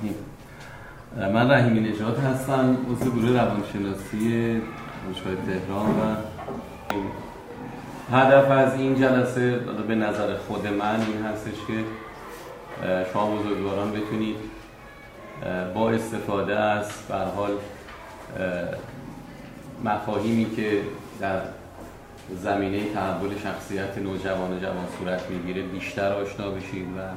الرحیم. من رحیمی نژاد هستم، عضو گروه روانشناسی دانشگاه تهران و هدف از این جلسه به نظر خود من این هستش که شما بزرگواران بتونید با استفاده از به هر حال مفاهیمی که در زمینه تحول شخصیت نوجوان و جوان صورت میگیره بیشتر آشنا بشید و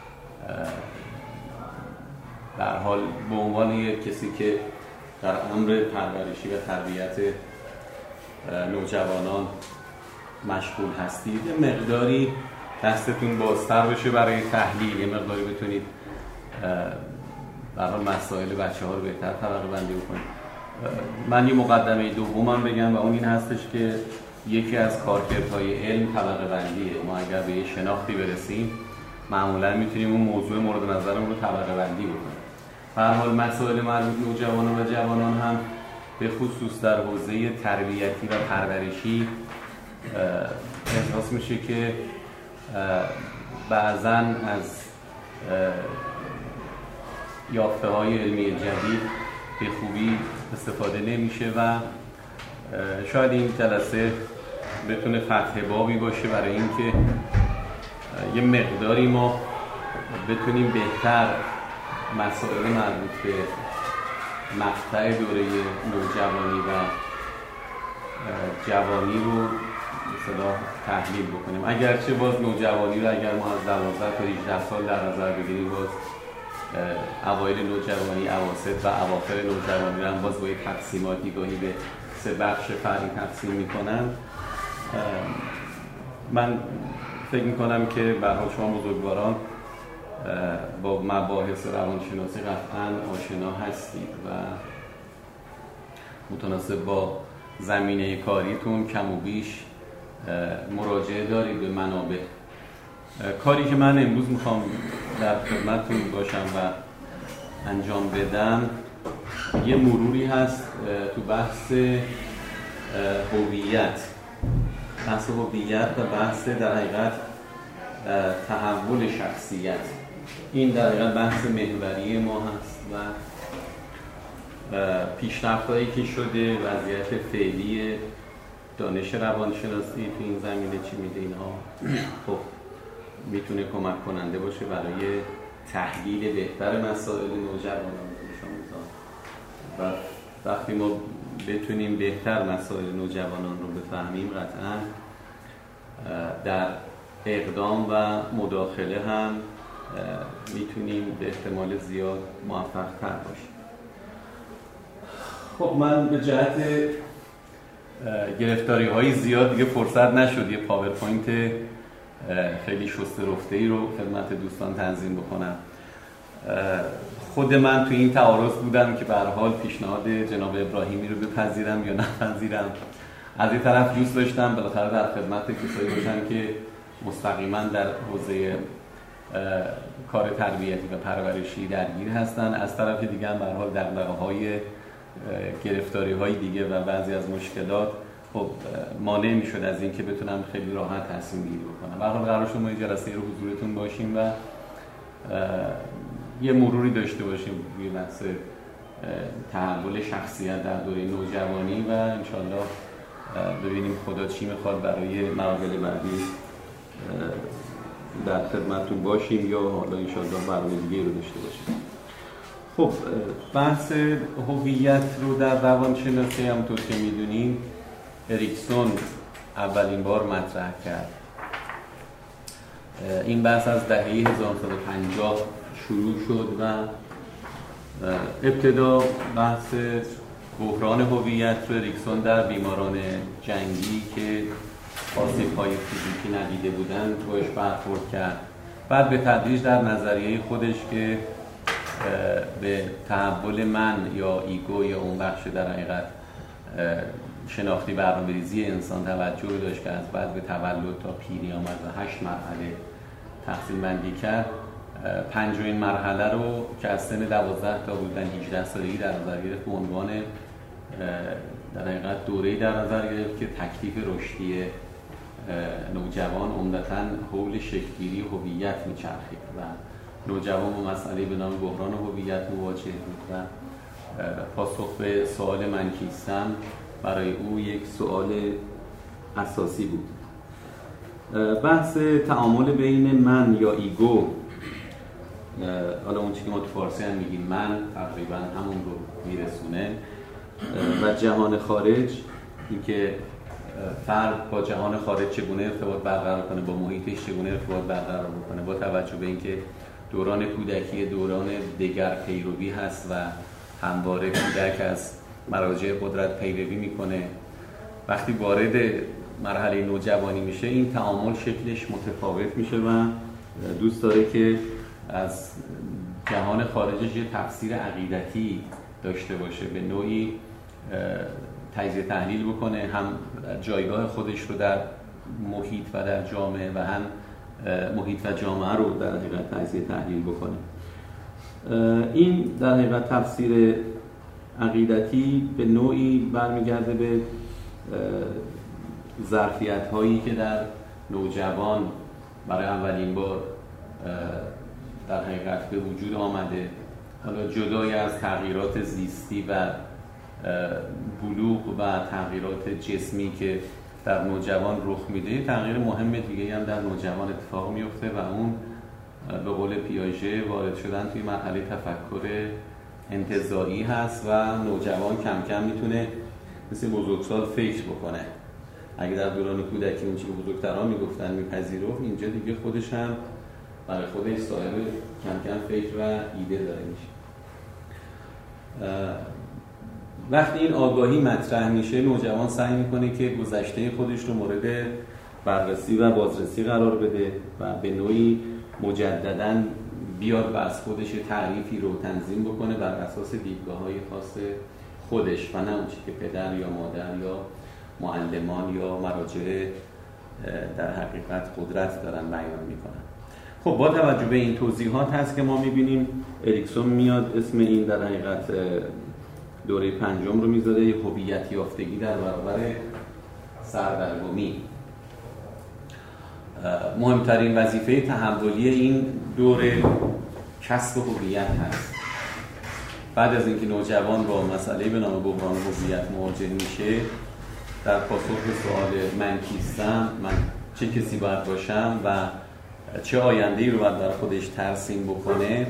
به هر حال به عنوان یک کسی که در امر پرورشی و تربیت نوجوانان مشغول هستید یه مقداری دستتون بازتر بشه برای تحلیل، یه مقداری بتونید به هر حال مسائل بچه‌ها رو بهتر طبقه بندی بکنید. من یه مقدمه دومم بگم و اون این هستش که یکی از کارکردهای علم طبقه بندیه. ما اگر به یه شناختی برسیم معمولا میتونیم اون موضوع مورد نظرمون رو طبقه بندی بکنیم. به هر حال مسائل مربوط به نوجوانان و جوانان هم به خصوص در حوزه تربیتی و پرورشی احساس میشه که بعضاً از یافته‌های علمی جدید به خوبی استفاده نمیشه و شاید این جلسه بتونه فتح بابی باشه برای اینکه یه مقداری ما بتونیم بهتر مسائل مربوط به مقطع دوره نوجوانی و جوانی رو مثلا تحلیل بکنیم. اگرچه باز نوجوانی رو اگر ما از 12 تا 18 سال در نظر بگیریم، باز اوایل نوجوانی، اواسط و اواخر نوجوانی رو هم باز با یک تقسیماتی گاهی به 3 بخش فرعی تقسیم میکنن. من فکر میکنم که به هر حال شما بزرگواران با مباحث روانشناسی قطعاً آشنا هستید و متناسب با زمینه کاریتون کم و بیش مراجعه دارید به منابع. کاری که من امروز میخوام در خدمتتون باشم و انجام بدم یه مروری هست تو بحث هویت و بحث در حقیقت تحول شخصیت. این در حقیقت بحث محوری ما هست و پیشرفت‌هایی که شده، وضعیت فعلی دانش روانشناسی تو این زمینه چی میده، اینها خب میتونه کمک کننده باشه برای تحلیل بهتر مسائل نوجوانان و وقتی ما بتونیم بهتر مسائل نوجوانان رو بفهمیم قطعاً در اقدام و مداخله هم میتونیم به احتمال زیاد موفق تر باشیم. خب من به جهت گرفتاری های زیاد دیگه فرصت نشد یه پاورپوینت خیلی شسته رفته‌ای رو خدمت دوستان تنظیم بکنم. خود من تو این تعارض بودم که به هر حال پیشنهاد جناب ابراهیمی رو بپذیرم یا نپذیرم. از این طرف دوست داشتم بالاخره در خدمت کسایی باشم که مستقیما در حوزه کار تربیتی و پرورشی درگیر هستن، از طرف دیگه هم به هر حال دغدغه‌های گرفتاری‌های دیگه و بعضی از مشکلات خب مانع می‌شد از این که بتونم خیلی راحت تصمیم گیری بکنم. به هر حال قرار شد ما این جلسه رو حضورتون باشیم و یه مروری داشته باشیم روی بحث تحول شخصیت در دوره نوجوانی و انشالله ببینیم خدا چی میخواد برای مراحل بعدی در خدمتتون باشیم یا حالا انشالله برنامه دیگه رو داشته باشیم. خب بحث هویت رو در روانشناسی همونطور که میدونیم اریکسون اولین بار مطرح کرد. این بحث از دهه 1950 شروع شد و ابتدا بحث بحران هویت رو اریکسون در بیماران جنگی که آسیب‌های فیزیکی ندیده بودن روش برخورد کرد. بعد به تدریج در نظریه خودش که به تحول من یا ایگو یا اون بخش در حقیقت شناختی برنامه‌ریزی انسان توجه داشت که از بعد به تولد تا پیری آمد و 8 مرحله تقسیم بندی کرد. پنجمین مرحله رو که از سن 12 تا بودن 18 سالگی در نظر گرفت به عنوان در حقیقت دوره‌ای در نظر گرفت که تکلیف رشدی نوجوان عمدتاً حول شکل‌گیری هویت میچرخید و نوجوان با مسئله به نام بحران هویت مواجه بود و پاسخ به سوال من کیستم برای او یک سوال اساسی بود. بحث تعامل بین من یا ایگو، حالا اون چیزی که ما تو فارسی هم میگیم من، تقریبا همون رو میرسونه، و جهان خارج، اینکه فرد با جهان خارج چگونه ارتباط برقرار کنه، با محیطش چگونه ارتباط برقرار بکنه، با توجه به اینکه دوران کودکی دوران دگر پیروی هست و همواره کودک از مراجع قدرت پیروی میکنه. وقتی وارد مرحله نوجوانی میشه این تعامل شکلش متفاوت میشه و دوست داره که از جهان خارجش یه تفسیر عقیدتی داشته باشه، به نوعی تجزیه تحلیل بکنه، هم جایگاه خودش رو در محیط و در جامعه و هم محیط و جامعه رو در حقیقت تجزیه تحلیل بکنه. این در حقیقت تفسیر عقیدتی به نوعی برمیگرده به ظرفیت هایی که در نوجوان برای اولین بار در حقیقت به وجود آمده، حالا جدای از تغییرات زیستی و بلوغ و تغییرات جسمی که در نوجوان رخ میده، تغییر مهم دیگه هم در نوجوان اتفاق میفته و اون به قول پیاژه وارد شدن توی مرحله تفکر انتزاعی هست و نوجوان کم کم میتونه مثل بزرگسال فکر بکنه. اگه در دوران کودکی اون چیزی که بزرگتران میگفتن میپذیرفت، اینجا دیگه خودش هم برای خودش صاحب کم کم فکر و ایده داره میشه. وقتی این آگاهی مطرح میشه، نوجوان سعی میکنه که گذشته خودش رو مورد بررسی و بازرسی قرار بده و به نوعی مجدداً بیاد و از خودش تعریفی رو تنظیم بکنه بر اساس دیدگاه‌های خاص خودش و نه اون چیزی که پدر یا مادر یا معلمان یا مراجع در حقیقت قدرت دارن بیان میکنن. خب با توجه به این توضیحات هست که ما میبینیم اریکسون میاد اسم این در حقیقت دوره پنجم رو میذاره، هویت یافتگی در برابر سردرگمی. مهمترین وظیفه تحولی این دوره کسب هویت هست. بعد از اینکه نوجوان با مسئله به نام بحران هویت مواجه میشه، در پاسخ به سوال من کیستم، من چه کسی باید باشم و چه آینده‌ای رو باید برای خودش ترسیم بکنه،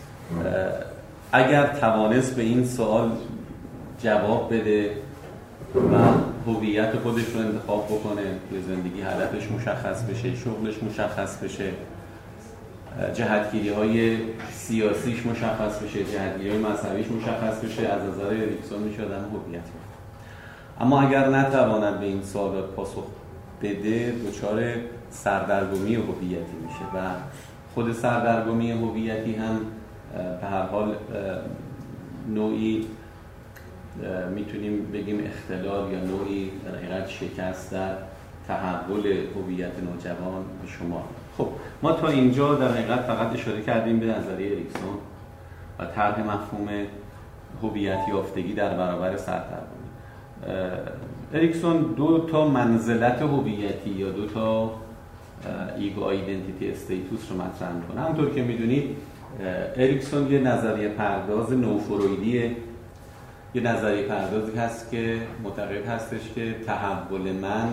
اگر توانست به این سوال جواب بده و هویت خودش رو انتخاب بکنه، به زندگی هدفش مشخص بشه، شغلش مشخص بشه، جهتگیری‌های سیاسیش مشخص بشه، جهتگیری‌های مذهبیش مشخص بشه، از نظر اریکسون میشه آدم هویت. اما اگر نتواند به این سوال پاسخ بده، دچار سردرگمی هویتی میشه و خود سردرگمی هویتی هم به هر حال نوعی میتونیم بگیم اختلال یا نوعی در حقیقت شکست در تحول هویت نوجوان به شما. خب ما تا اینجا در حقیقت فقط اشاره کردیم به نظریه اریکسون و طرح مفهوم هویت یافتگی در برابر سردرگمی. اریکسون دو تا منزلت هویتی یا دو تا ایگو آیدنتیتی استیتوس رو مطرح می‌کنه. همونطور که می‌دونید اریکسون یه نظریه پرداز نوفرویدیه، یه نظریه پردازی هست که معتقد هستش که تحول من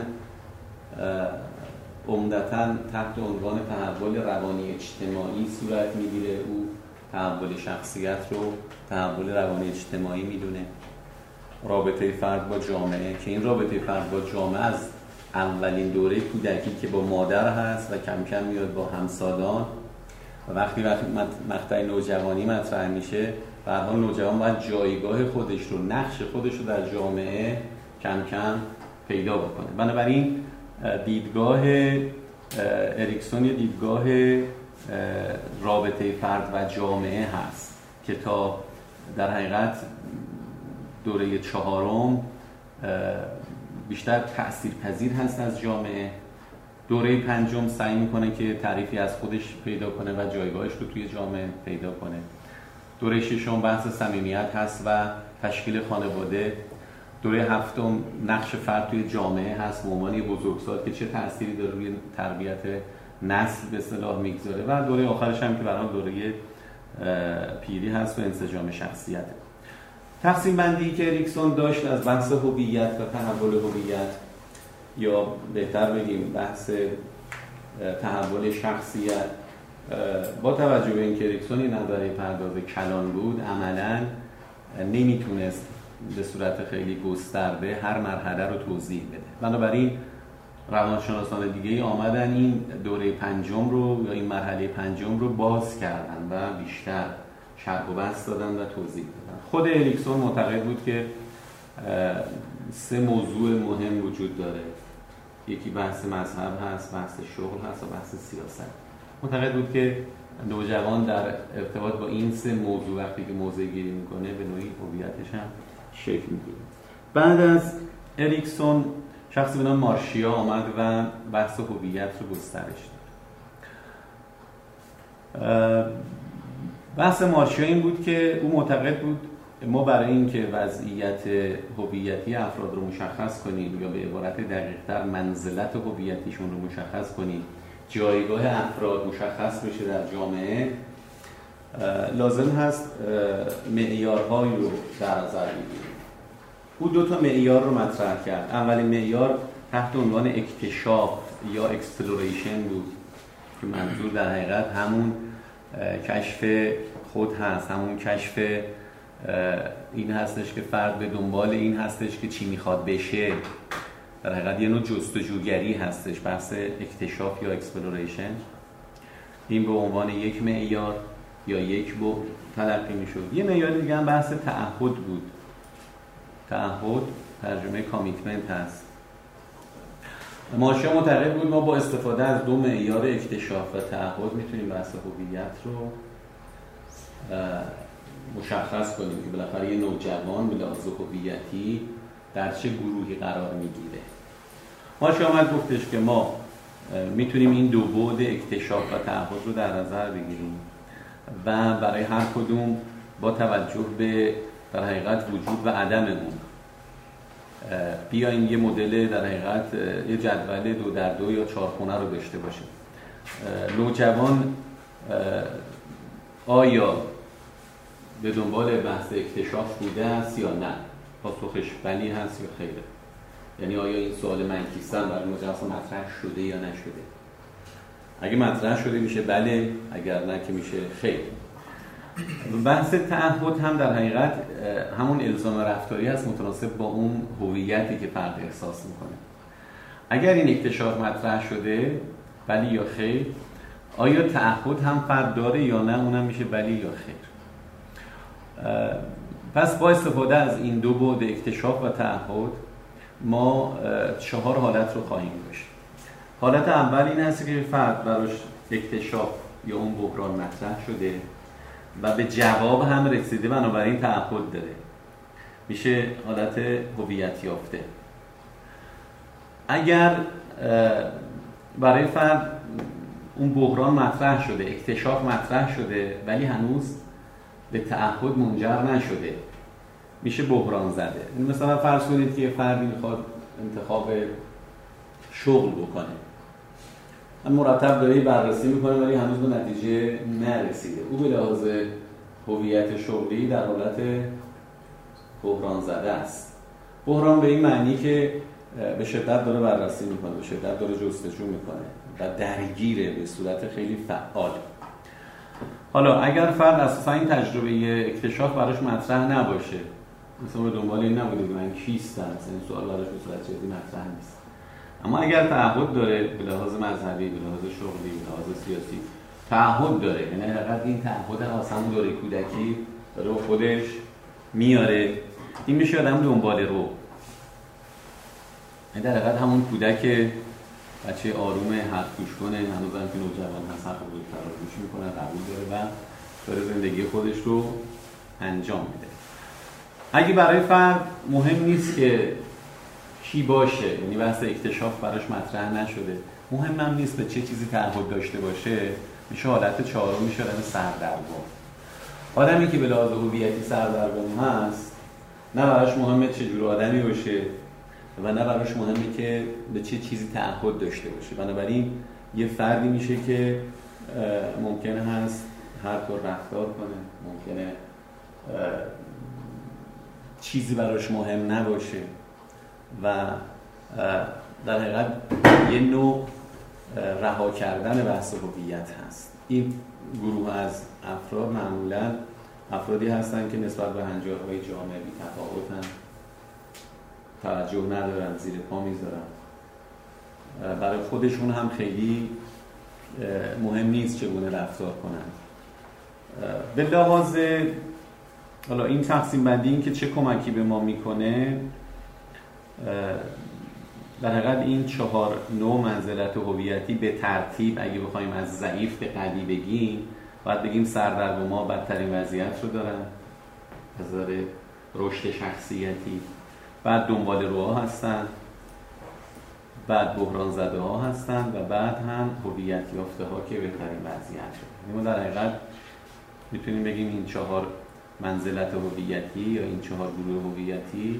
عمدتاً تحت عنوان تحول روانی اجتماعی صورت می‌گیره. او تحول شخصیت رو تحول روانی اجتماعی می‌دونه. رابطه فرد با جامعه، که این رابطه فرد با جامعه از اولین دوره کودکی که با مادر هست و کم کم میاد با همسالان و وقتی مقطع نوجوانی مطرح میشه، به هر حال نوجوان باید جایگاه خودش رو، نقش خودش رو در جامعه کم کم پیدا بکنه. بنابراین دیدگاه اریکسون یه دیدگاه رابطه فرد و جامعه هست که تا در حقیقت دوره چهارم بیشتر تأثیرپذیر هست از جامعه. دوره پنجم سعی میکنه که تعریفی از خودش پیدا کنه و جایگاهش رو توی جامعه پیدا کنه. دوره ششم بحث صمیمیت هست و تشکیل خانواده. دوره هفتم نقش فرد توی جامعه هست به عنوان بزرگسال که چه تأثیری داره روی تربیت نسل به اصطلاح میگذاره و دوره آخرش هم که برای دوره پیری هست و انسجام شخصیت. تقسیم بندی که اریکسون داشت از بحث هویت و تحول هویت، یا بهتر بگیم بحث تحول شخصیت، با توجه به اینکه اریکسون این نظریه پرداز کلان بود، عملاً نمیتونست به صورت خیلی گسترده هر مرحله رو توضیح بده. بنابراین روانشناسان دیگه آمدن این دوره پنجم رو یا این مرحله پنجم رو باز کردن و بیشتر شرح و بحث دادن و توضیح دادن. خود اریکسون معتقد بود که 3 موضوع مهم وجود داره. یکی بحث مذهب هست، بحث شغل هست و بحث سیاست. معتقد بود که نوجوان در ارتباط با این 3 موضوع وقتی که موضع گیری میکنه به نوعی هویتش هم شکل میگیره. بعد از اریکسون شخصی به نام مارشیا آمد و بحث هویت رو گسترش داد. بحث مارشیا این بود که او معتقد بود ما برای اینکه وضعیت هویتی افراد رو مشخص کنیم یا به عبارت دقیق‌تر منزلت هویتیشون رو مشخص کنیم، جایگاه افراد مشخص بشه در جامعه، لازم هست معیارهایی رو در نظر بگیریم. او 2 تا معیار رو مطرح کرد. اولین معیار تحت عنوان اکتشاف یا اکسپلوریشن بود که منظور در حقیقت همون کشف خود هست، همون کشف این هستش که فرد به دنبال این هستش که چی میخواد بشه. در حقیقت یه نوع جستجوگری هستش، بحث اکتشاف یا اکسپلوریشن. این به عنوان یک معیار یا یک بعد تلقی میشد. یه معیار دیگه هم بحث تعهد بود. تعهد ترجمه کامیتمنت هست. مارشیا معتقد بود ما با استفاده از 2 معیار اکتشاف و تعهد میتونیم بحث هویت رو مشخص کنیم که بالاخره یه نوجوان به لحاظ هویتی در چه گروهی قرار میگیره. مارشیا آمد گفتش که ما میتونیم این 2 بعد اکتشاف و تعهد رو در نظر بگیریم و برای هر کدوم با توجه به در حقیقت وجود و عدم اون بیایم یه مدل در حقیقت یه جدول 2x2 یا 4 خونه رو داشته باشیم. نوجوان آیا به دنبال بحث اکتشاف بوده است یا نه؟ پاسخش بلی هست یا خیره؟ یعنی آیا این سوال من کیستم برای نوجوان مطرح شده یا نشده؟ اگه مطرح شده میشه بله، اگر نه که میشه خیر. بحث تعهد هم در حقیقت همون الزام رفتاری است متناسب با اون هویتی که فرد احساس میکنه. اگر این اکتشاف مطرح شده بلی یا خیر، آیا تعهد هم فرد داره یا نه؟ اونم میشه بلی یا خیر. پس با استفاده از این 2 بعد اکتشاف و تعهد ما 4 حالت رو خواهیم داشت. حالت اول این هست که فرد براش اکتشاف یا اون بحران مطرح شده و به جواب هم رسیده، بنابراین تعهد داره، میشه حالت هویت یافته. اگر برای فرد اون بحران مطرح شده، اکتشاف مطرح شده ولی هنوز به تعهد منجر نشده، میشه بحران زده. مثلا فرض کنید که یه فردی میخواد انتخاب شغل بکنه، مرتب داره بررسی میکنه ولی هنوز به نتیجه نرسیده. او به لحاظ هویت شغلی در حالت بحران زده است. بحران به این معنی که به شدت داره بررسی میکنه، به شدت داره جستجو میکنه و درگیره به صورت خیلی فعال. حالا اگر فرد اساسا این تجربه اکتشاف براش مطرح نباشه، مثلا به دنبال این نبوده که من کیستم، مثلا این سوال براش به صورت جدی مطرح نیست، اما اگر تعهد داره به لحاظ مذهبی، به لحاظ شغلی، به لحاظ سیاسی تعهد داره، یعنی حقیقت این تعهد اصلا دوره کودکی داره خودش میاره، این میشه آدم دنبال رو. این در حقیقت همون کودک بچه آروم حرف گوش کنه، هنوز هم که نوجوان هست حرف بزرگتر رو گوش میکنه، قبول داره و داره زندگی خودش رو انجام میده. اگه برای فرد مهم نیست که کی باشه، یعنی بحث اکتشاف براش مطرح نشده، مهم هم نیست به چه چیزی تعهد داشته باشه، میشه حالت 4، میشه آدم سردرگم. آدمی که به لحاظ هویتی سردرگم هست، نه براش مهمه چه جور آدمی باشه و نه براش مهمه که به چه چیزی تعهد داشته باشه. بنابراین یه فردی میشه که ممکنه هست هر طور رفتار کنه، ممکنه چیزی براش مهم نباشه و در حقیقت یه نوع رها کردن بحث هویت هست. این گروه از افراد معمولاً افرادی هستن که نسبت به هنجارهای جامعه بی‌تفاوتن، توجه ندارن، زیر پا میذارن، برای خودشون هم خیلی مهم نیست چگونه رفتار کنن. به لحاظ حالا این تقسیم بندی این که چه کمکی به ما میکنه، در حقیقت این 4 نوع منزلت هویتی به ترتیب اگه بخوایم از ضعیف به قوی بگیم، باید بگیم سردرگم‌ها بدترین وضعیت رو دارن از نظر رشد شخصیتی، بعد دنبال روها هستن، بعد بحران زده ها هستن و بعد هم هویت یافته ها که بهترین وضعیت شد. ما در حقیقت میتونیم بگیم این 4 منزلت هویتی یا این 4 گروه هویتی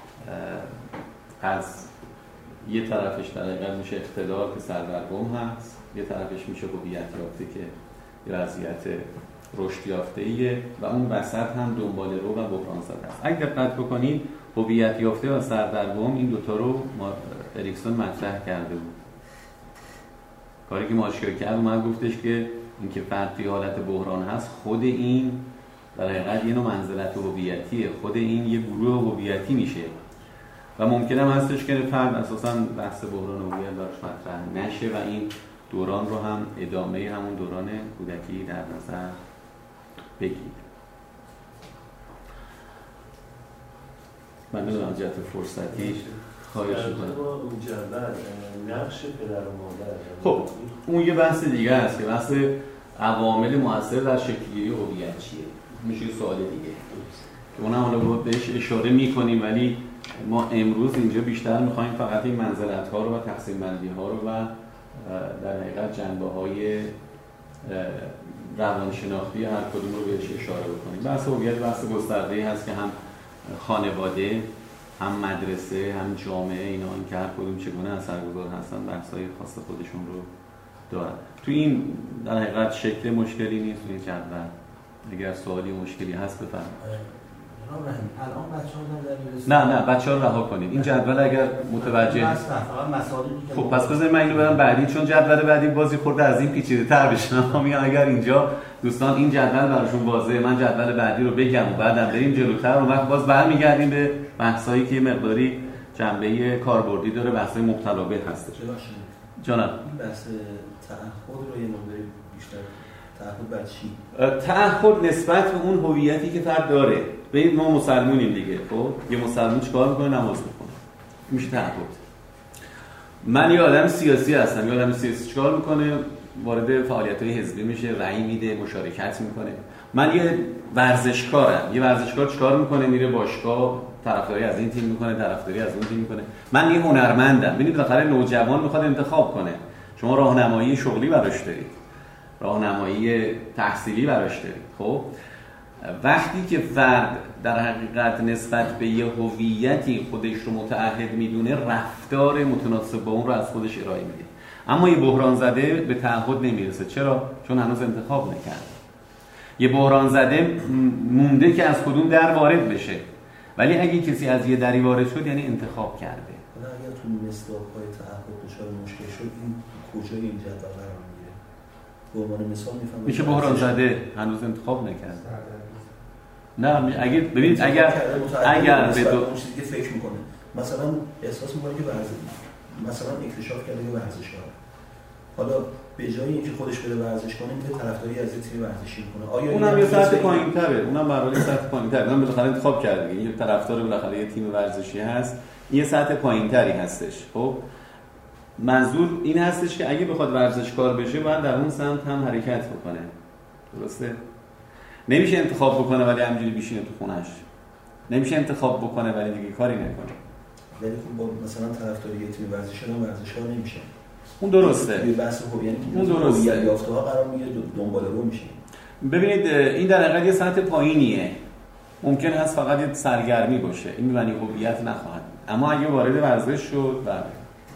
از یه طرفش در حقیقت میشه اقتدار که سردرگم هست، یه طرفش میشه هویت یافته که یه وضعیت رشد یافته‌ایه و اون وسط هم دنبال رو و بحران زده است. اگه دقت بکنید هویت یافته و سردرگم این دوتا رو اریکسون مطرح کرده بود. کاری که ماشکر کرد اومد گفتش که اینکه فرد توی حالت بحران هست، خود این در حقیقت یه نوع منزلت هویتیه، خود این یه گروه هویتی میشه و ممکنه هم هستش که فرد اساساً بحث بحران هویت براش مطرح نشه و این دوران رو هم ادامه همون دوران کودکی در نظر بگیرید. من نمیدونم جهت فرصتی خواهش می‌کنم. اون جنبه نقش پدر و مادر. خب اون یه بحث دیگه است که بحث عوامل مؤثر در شکل‌گیری هویت چیه. میشه یه سوال دیگه که اونم حالا بهش اشاره می‌کنیم، ولی ما امروز اینجا بیشتر می‌خوایم فقط این منزلت‌ها رو و تقسیم بندی‌ها رو و در حقیقت جنبه‌های روانشناختی هر کدوم رو بهش اشاره بکنیم. بحث هویت بحث گسترده‌ای هست که هم خانواده، هم مدرسه، هم جامعه، اینا این که هر کدوم چگونه اثرگذار هستن بحث‌های خاص خودشون رو دارن. تو این در حقیقت شکل مشکلی نیست توی جدول. اگر سوالی مشکلی هست بفرمایید. الان بچه‌ها نه بچه‌ها رو رها کنید. این جدول اگر متوجه خب پس بذارید من اینو برم بعدی، چون جدول بعدی بازی خورده از این پیچیده‌تر بشه. من میگم اگر اینجا دوستان این جدول براشون واضحه، من جدول بعدی رو بگم و بعدم بریم جلوتر، اون وقت باز برمیگردیم به بحثایی که مقداری جنبه کاربردی داره، بحثای مختلفه هستش. جانم این بحث تعهد رو یه مقداری بیشتر تعهد بر چی؟ تعهد نسبت به اون هویتی که فرد داره. ببینید ما مسلمونیم دیگه، خب یه مسلمون چیکار میکنه؟ نماز میکنه. میشه تعهد. من یه آدم سیاسی هستم، یه آدم سیاسی چیکار میکنه؟ وارد فعالیت‌های حزبی میشه، رأی میده، مشارکت میکنه. من یه ورزشکارم، یه ورزشکار چیکار میکنه؟ میره باشگاه، طرفداری از این تیم میکنه، طرفداری از اون تیم میکنه. من یه هنرمندم. ببینید بالاخره نوجوان میخواد انتخاب کنه. شما راهنمایی شغلی براش دارید، راهنمایی تحصیلی براش دارید. خب وقتی که فرد در حقیقت نسبت به یه هویتی خودش رو متعهد میدونه، رفتار متناسب با اون رو از خودش ارائه میده. اما یه بحران زده به تعهد نمیرسه. چرا؟ چون هنوز انتخاب نکرده. یه بحران زده مونده که از کدوم در وارد بشه، ولی اگه کسی از یه دری وارد شد یعنی انتخاب کرده. حالا اگر تو مصداق‌های تعهد دچار مشکل شد، این کجای این جدول قرار میگیره؟ به عنوان مثال میفهمم میشه بحران زده هنوز انتخاب نکرده. نه اگه ببینید اگر به دو چیزی که فکر میکنه، مثلا احساس میکنه که مثلا اکتشاف کرده که ورزشکار، حالا به جای اینکه خودش بره ورزش کنه میره طرفداری از یه تیم ورزشی میکنه. آیا اونم یه سطح پایین‌تره، اونم برای سطح پایین‌تره. اونم بالاخره انتخاب کرده دیگه، یه طرفدار بالاخره یه تیم ورزشی هست، یه سطح پایین‌تری هستش. خب منظور این هستش که اگه بخواد ورزشکار بشه باید در اون سمت هم حرکت بکنه. درسته؟ نمیشه انتخاب بکنه ولی همینجوری بشینه تو خونش. نمیشه انتخاب بکنه ولی دیگه کاری نکنه. ولی خب با مثلا طرفداری تیم ورزشی هم ورزشکار نمیشه. اون درسته. یه بحث خوب، یعنی اون درسته. یافته‌ها قرار میگیره دنبال رو میشه. ببینید این در حقیقت یه سطح پایینیه. ممکن هست فقط یه سرگرمی باشه. این معنی هویت نخواهد. اما اگه وارد ورزش شد، بله.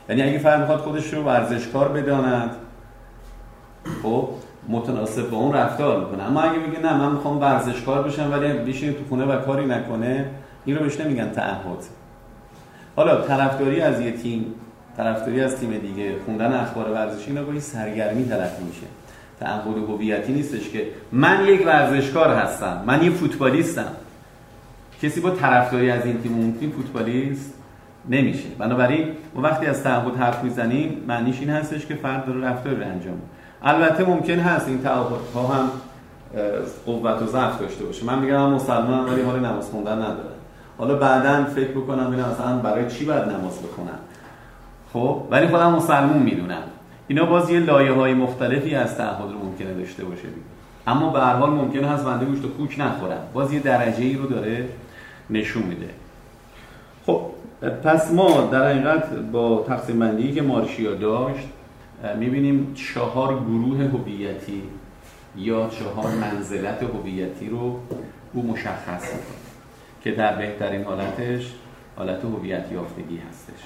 یعنی اگه فرد میخواد خودش رو ورزشکار بداند، خب متناسب با اون رفتار میکنه. اما اگه بگه نه من میخوام ورزشکار بشم ولی بشینه تو خونه و کاری نکنه، این رو بهش نمیگن تعهد. حالا طرفداری از یه تیم، طرفداری از تیم دیگه، خوندن اخبار ورزشی، اینا گاهی سرگرمی تلقی میشه. تعهد هویتی نیستش که من یک ورزشکار هستم، من یه فوتبالیستم. کسی با طرفداری از این تیم اون تیم فوتبالیست نمیشه. بنابراین ما وقتی از تعهد حرف میزنیم معنیش این هستش که فرد داره رفتاری رو انجام میده. البته ممکن هست این تعهدها هم قوت و ضعف داشته باشه. من میگم من مسلمانم ولی حال نماز خوندن ندارم. حالا بعداً فکر بکنم ببینم مثلا برای چی باید نماز بخونم. خب ولی خودم مسلمان میدونم. اینا باز یه لایه‌های مختلفی از تعهد رو ممکنه داشته باشه. اما به هر حال ممکنه هست بنده گوشت و خوک نخورم. باز یه درجه‌ای رو داره نشون میده. خب پس ما در حقیقت با تقسیم بندی که مارشیا داشت میبینیم 4 گروه هویتی یا 4 منزلت هویتی رو او مشخص می‌کنه که در بهترین حالتش حالت هویت یافتگی هستش.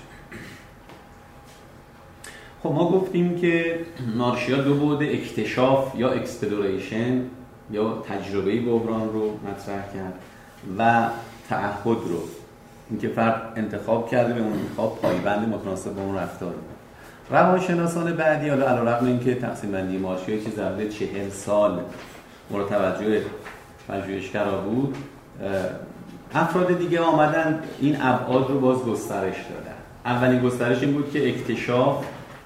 خب ما گفتیم که مارشیا 2 بعد اکتشاف یا اکسپلوریشن یا تجربه بحران رو مطرح کرد و تعهد رو، اینکه فرد انتخاب کرده به اون انتخاب پایبند متناسب با اون رفتار رو. روانشناسان بعدی حالا علیرغم اینکه تقسیم بندی مارشیا چیز حدود 40 سال مورد توجه پژوهشگرا بود، افراد دیگه آمدن این ابعاد رو باز گسترش دادن. اولین گسترش این بود که اکتشاف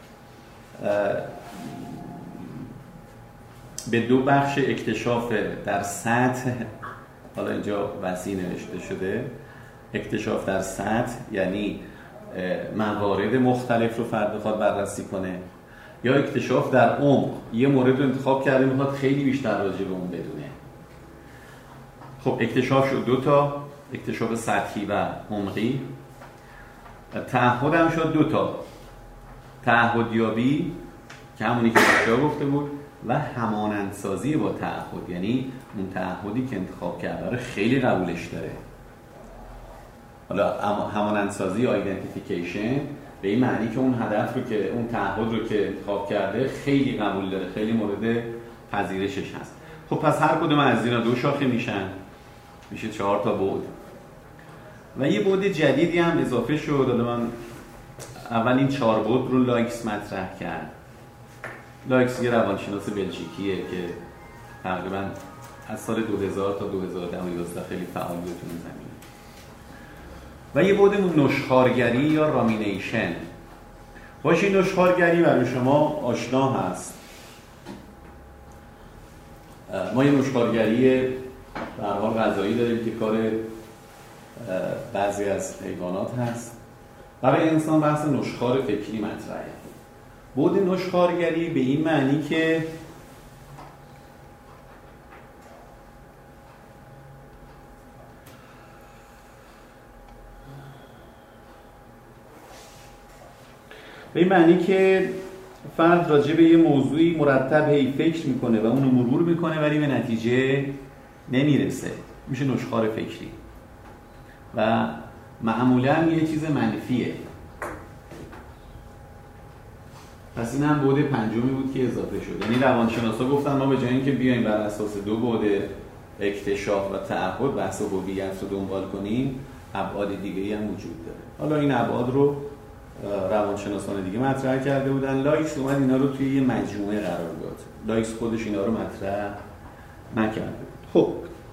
به 2 بخش اکتشاف در سطح، حالا اینجا وسیع نوشته شده، اکتشاف در سطح یعنی موارد مختلف رو فرد بخواد بررسی کنه، یا اکتشاف در عمق، یه مورد رو انتخاب کرده میخواد خیلی بیشتر راجع به اون بدونه. خب اکتشاف شد 2 تا، اکتشاف سطحی و عمقی. تعهد هم شد 2 تا، تعهدیابی که همونی که بچه‌ها گفته بود و همانندسازی با تعهد، یعنی اون تعهدی که انتخاب کرده رو خیلی قبولش داره. حالا همانندسازی یا ایدنتیفیکیشن به این معنی که اون هدف رو که اون تعهد رو که انتخاب کرده خیلی قبول داره، خیلی مورد پذیرشش هست. خب پس هر کدوم از اینا 2 شاخه میشن، میشه 4 تا بعد. و یه بعد جدیدی هم اضافه شد. حالا من اول این 4 بعد رو لایکس مطرح کرد. لایکس یه روانشناس بلژیکیه که تقریبا از سال 2000 تا 2011 خیلی فعال بود تو این زمینه. و یه بعد نشخوارگری یا رامینیشن. باشه این نشخوارگری برای شما آشنا هست. ما یه نشخوارگری در حال غذایی داریم که کار بعضی از حیوانات هست. برای انسان بحث نشخوار فکری مطرحه. بعد نشخوارگری به این معنی که فرد راجع به یه موضوعی مرتب هی فکر میکنه و اونو مرور میکنه ولی به نتیجه نمیرسه، میشه نشخوار فکری و معمولاً یه چیز منفیه. پس این هم بعد 5می بود که اضافه شد. یعنی روانشناسا گفتن ما به جای اینکه بیایم بر اساس 2 بعد اکتشاف و تعهد بحث هویت رو دنبال کنیم، ابعاد دیگه‌ای هم وجود داره. حالا این ابعاد رو روانشناسان دیگه مطرح کرده بودن. لایکس اومد اینا رو توی یه مجموعه قرار داد. لایکس خودش اینا رو مطرح نکرده. خب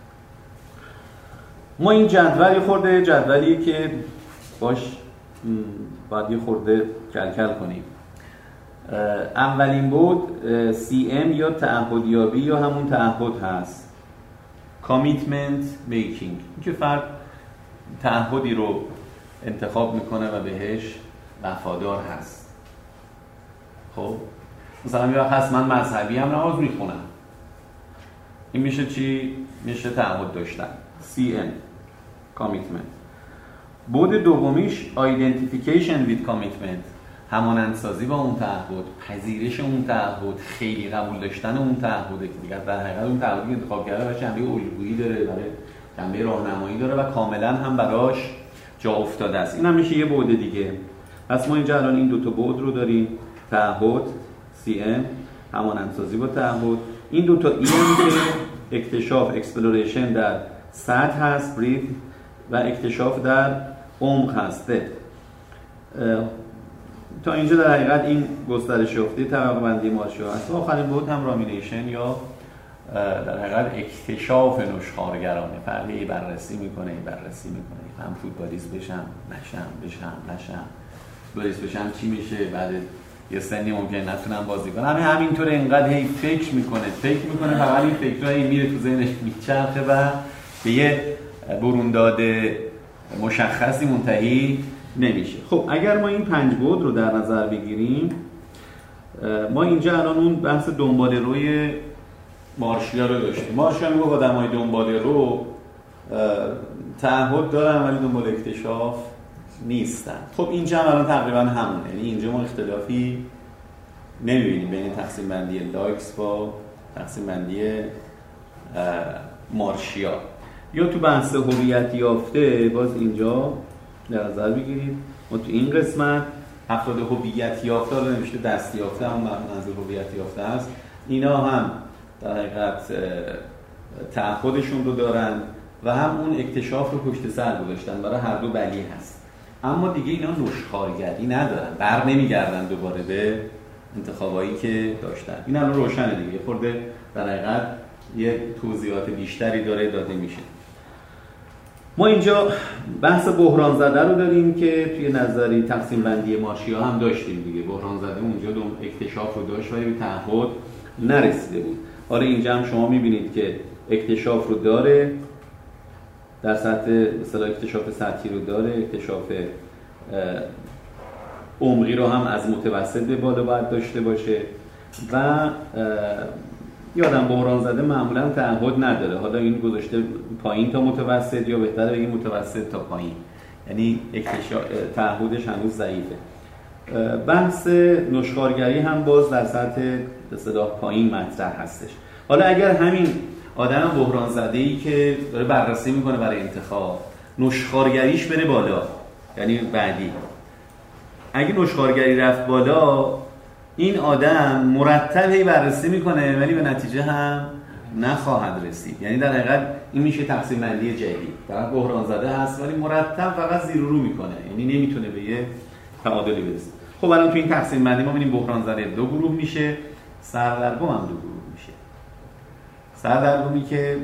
ما این جدولی که باش باید یه خورده کلکل کنیم. اولین بود CM یا تعهدیابی یا همون تعهد هست، Commitment Making. این که فرد تعهدی رو انتخاب میکنه و بهش وفادار هست. خب مثلا یه وقت هست من مذهبی هم نماز میخونم، این میشه چی؟ میشه تعهد داشتن. CM Commitment. بعد دومیش Identification with Commitment، همانندسازی با اون تعهد، پذیرش اون تعهد، خیلی قبول داشتن اون تعهده که دیگه در حقیقت اون تعهدی که انتخاب کرده برای جنبه الگویی داره، برای جنبه راهنمایی داره و کاملا هم براش جا افتاده است. این هم میشه یه بعد دیگه. پس ما اینجا الان این دو تا بعد رو داریم، تعهد CM همانندسازی با تعهد، این دو تا EM که اکتشاف اکسپلوریشن در سطح هست برید و اکتشاف در عمق هسته. تا اینجا در حقیقت این گسترش یافته طبقه بندی مارشیا هست و آخرین بعد هم رامیلیشن یا در حقیقت اکتشاف نشخوارگرانه. فرقی بررسی میکنه هم فوتبالیست بشم نشم فوتبالیست بشم چی میشه، بعد یه سنی ممکن نتونم بازی کنم، همینطور اینقدر هی فکر میکنه فقط این فکرایی میره تو ذهنش میچرخه و به یه برونداد مشخصی منتهی نمیشه. خب اگر ما این 5 بعد رو در نظر بگیریم، ما اینجا الان اون بحث دنبال روی مارشیا رو داشتیم. مارشیا میگه آدمای دنبال رو تعهد دارن ولی دنبال اکتشاف نیستن. خب اینجا هم الان تقریبا همونه، یعنی اینجا ما اختلافی نمیبینیم بین تقسیم بندی لایکس با تقسیم بندی مارشیا. یا تو بحث هویت یافته باز اینجا در نظر بگیرید، ما تو این قسمت افراد هویت یافته رو نمیشه دستی یافته، هم منظور هویت یافته است، اینا هم در حقیقت تعهدشون رو دارن و هم اون اکتشاف رو پشت سر گذاشتن، برای هر دو بلی هست. اما دیگه اینا نشخوارگری ندارن، بر نمیگردن دوباره به انتخابایی که داشتن. این الان روشنه دیگه، خورده در حقیقت یه توضیحات بیشتری داره داده میشه. ما اینجا بحث بحران زده رو داریم که توی نظری تقسیم بندی مارشیا هم داشتیم دیگه. بحران زده اونجا اکتشاف رو داشت ولی به تعهد نرسیده بود. حالا اینجا هم شما میبینید که اکتشاف رو داره، در سطح مثلا اکتشاف سطحی رو داره، اکتشاف عمقی رو هم از متوسط به بالا باید داشته باشه و یادم بحران زده معمولا تعهد نداره. حالا این گذاشته پایین تا متوسط، یا بهتره بگیم متوسط تا پایین، یعنی تعهدش هنوز ضعیفه. بحث نشخوارگری هم باز در سطح اصطلاح پایین مطرح هستش. حالا اگر همین آدم بحران زده‌ای که داره بررسی میکنه برای انتخاب نشخوارگریش بره بالا، یعنی بعدی اگه نشخوارگری رفت بالا، این آدم مرتب بررسی میکنه ولی به نتیجه هم نخواهد رسید. یعنی در حقیقت این میشه تقسیم بندی جدید، طرف بحران زده هست ولی مرتب فقط زیر و رو میکنه، یعنی نمیتونه به یه تعادلی برسه. خب الان تو این تقسیم بندی ما می‌بینیم بحران زده 2 گروه میشه، سردرگم هم 2 گروه میشه. سردرگمی که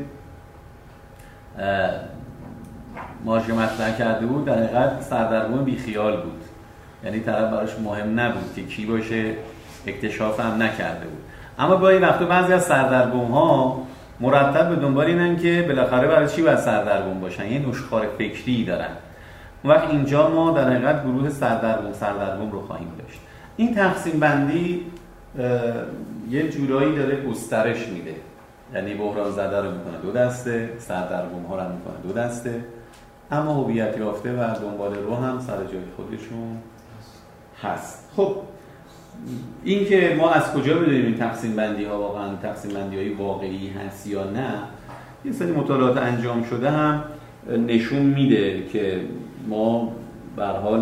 مارشیا مطرح کرده بود در حقیقت سردرگم بیخیال بود، یعنی طرف براش مهم نبود که کی باشه، اکتشاف هم نکرده بود. اما گاهی وقتا بعضی از سردرگم ها مرتب به دنبال اینن که بالاخره برای چی باید سردرگم باشن، یه نشخوار فکری دارن. اون وقت اینجا ما در حقیقت گروه سردرگم رو خواهیم داشت. این تقسیم بندی یه جورایی داره گسترش میده، یعنی بحران زده رو میکنه 2 دسته، سردرگم ها رو میکنه 2 دسته، اما هویت یافته و دنبال رو هم سر جای خودشون هست. خب این که ما از کجا بدونیم این تقسیم بندی ها واقعا تقسیم بندی های واقعی هست یا نه، یه سری مطالعات انجام شده هم نشون میده که ما به هر حال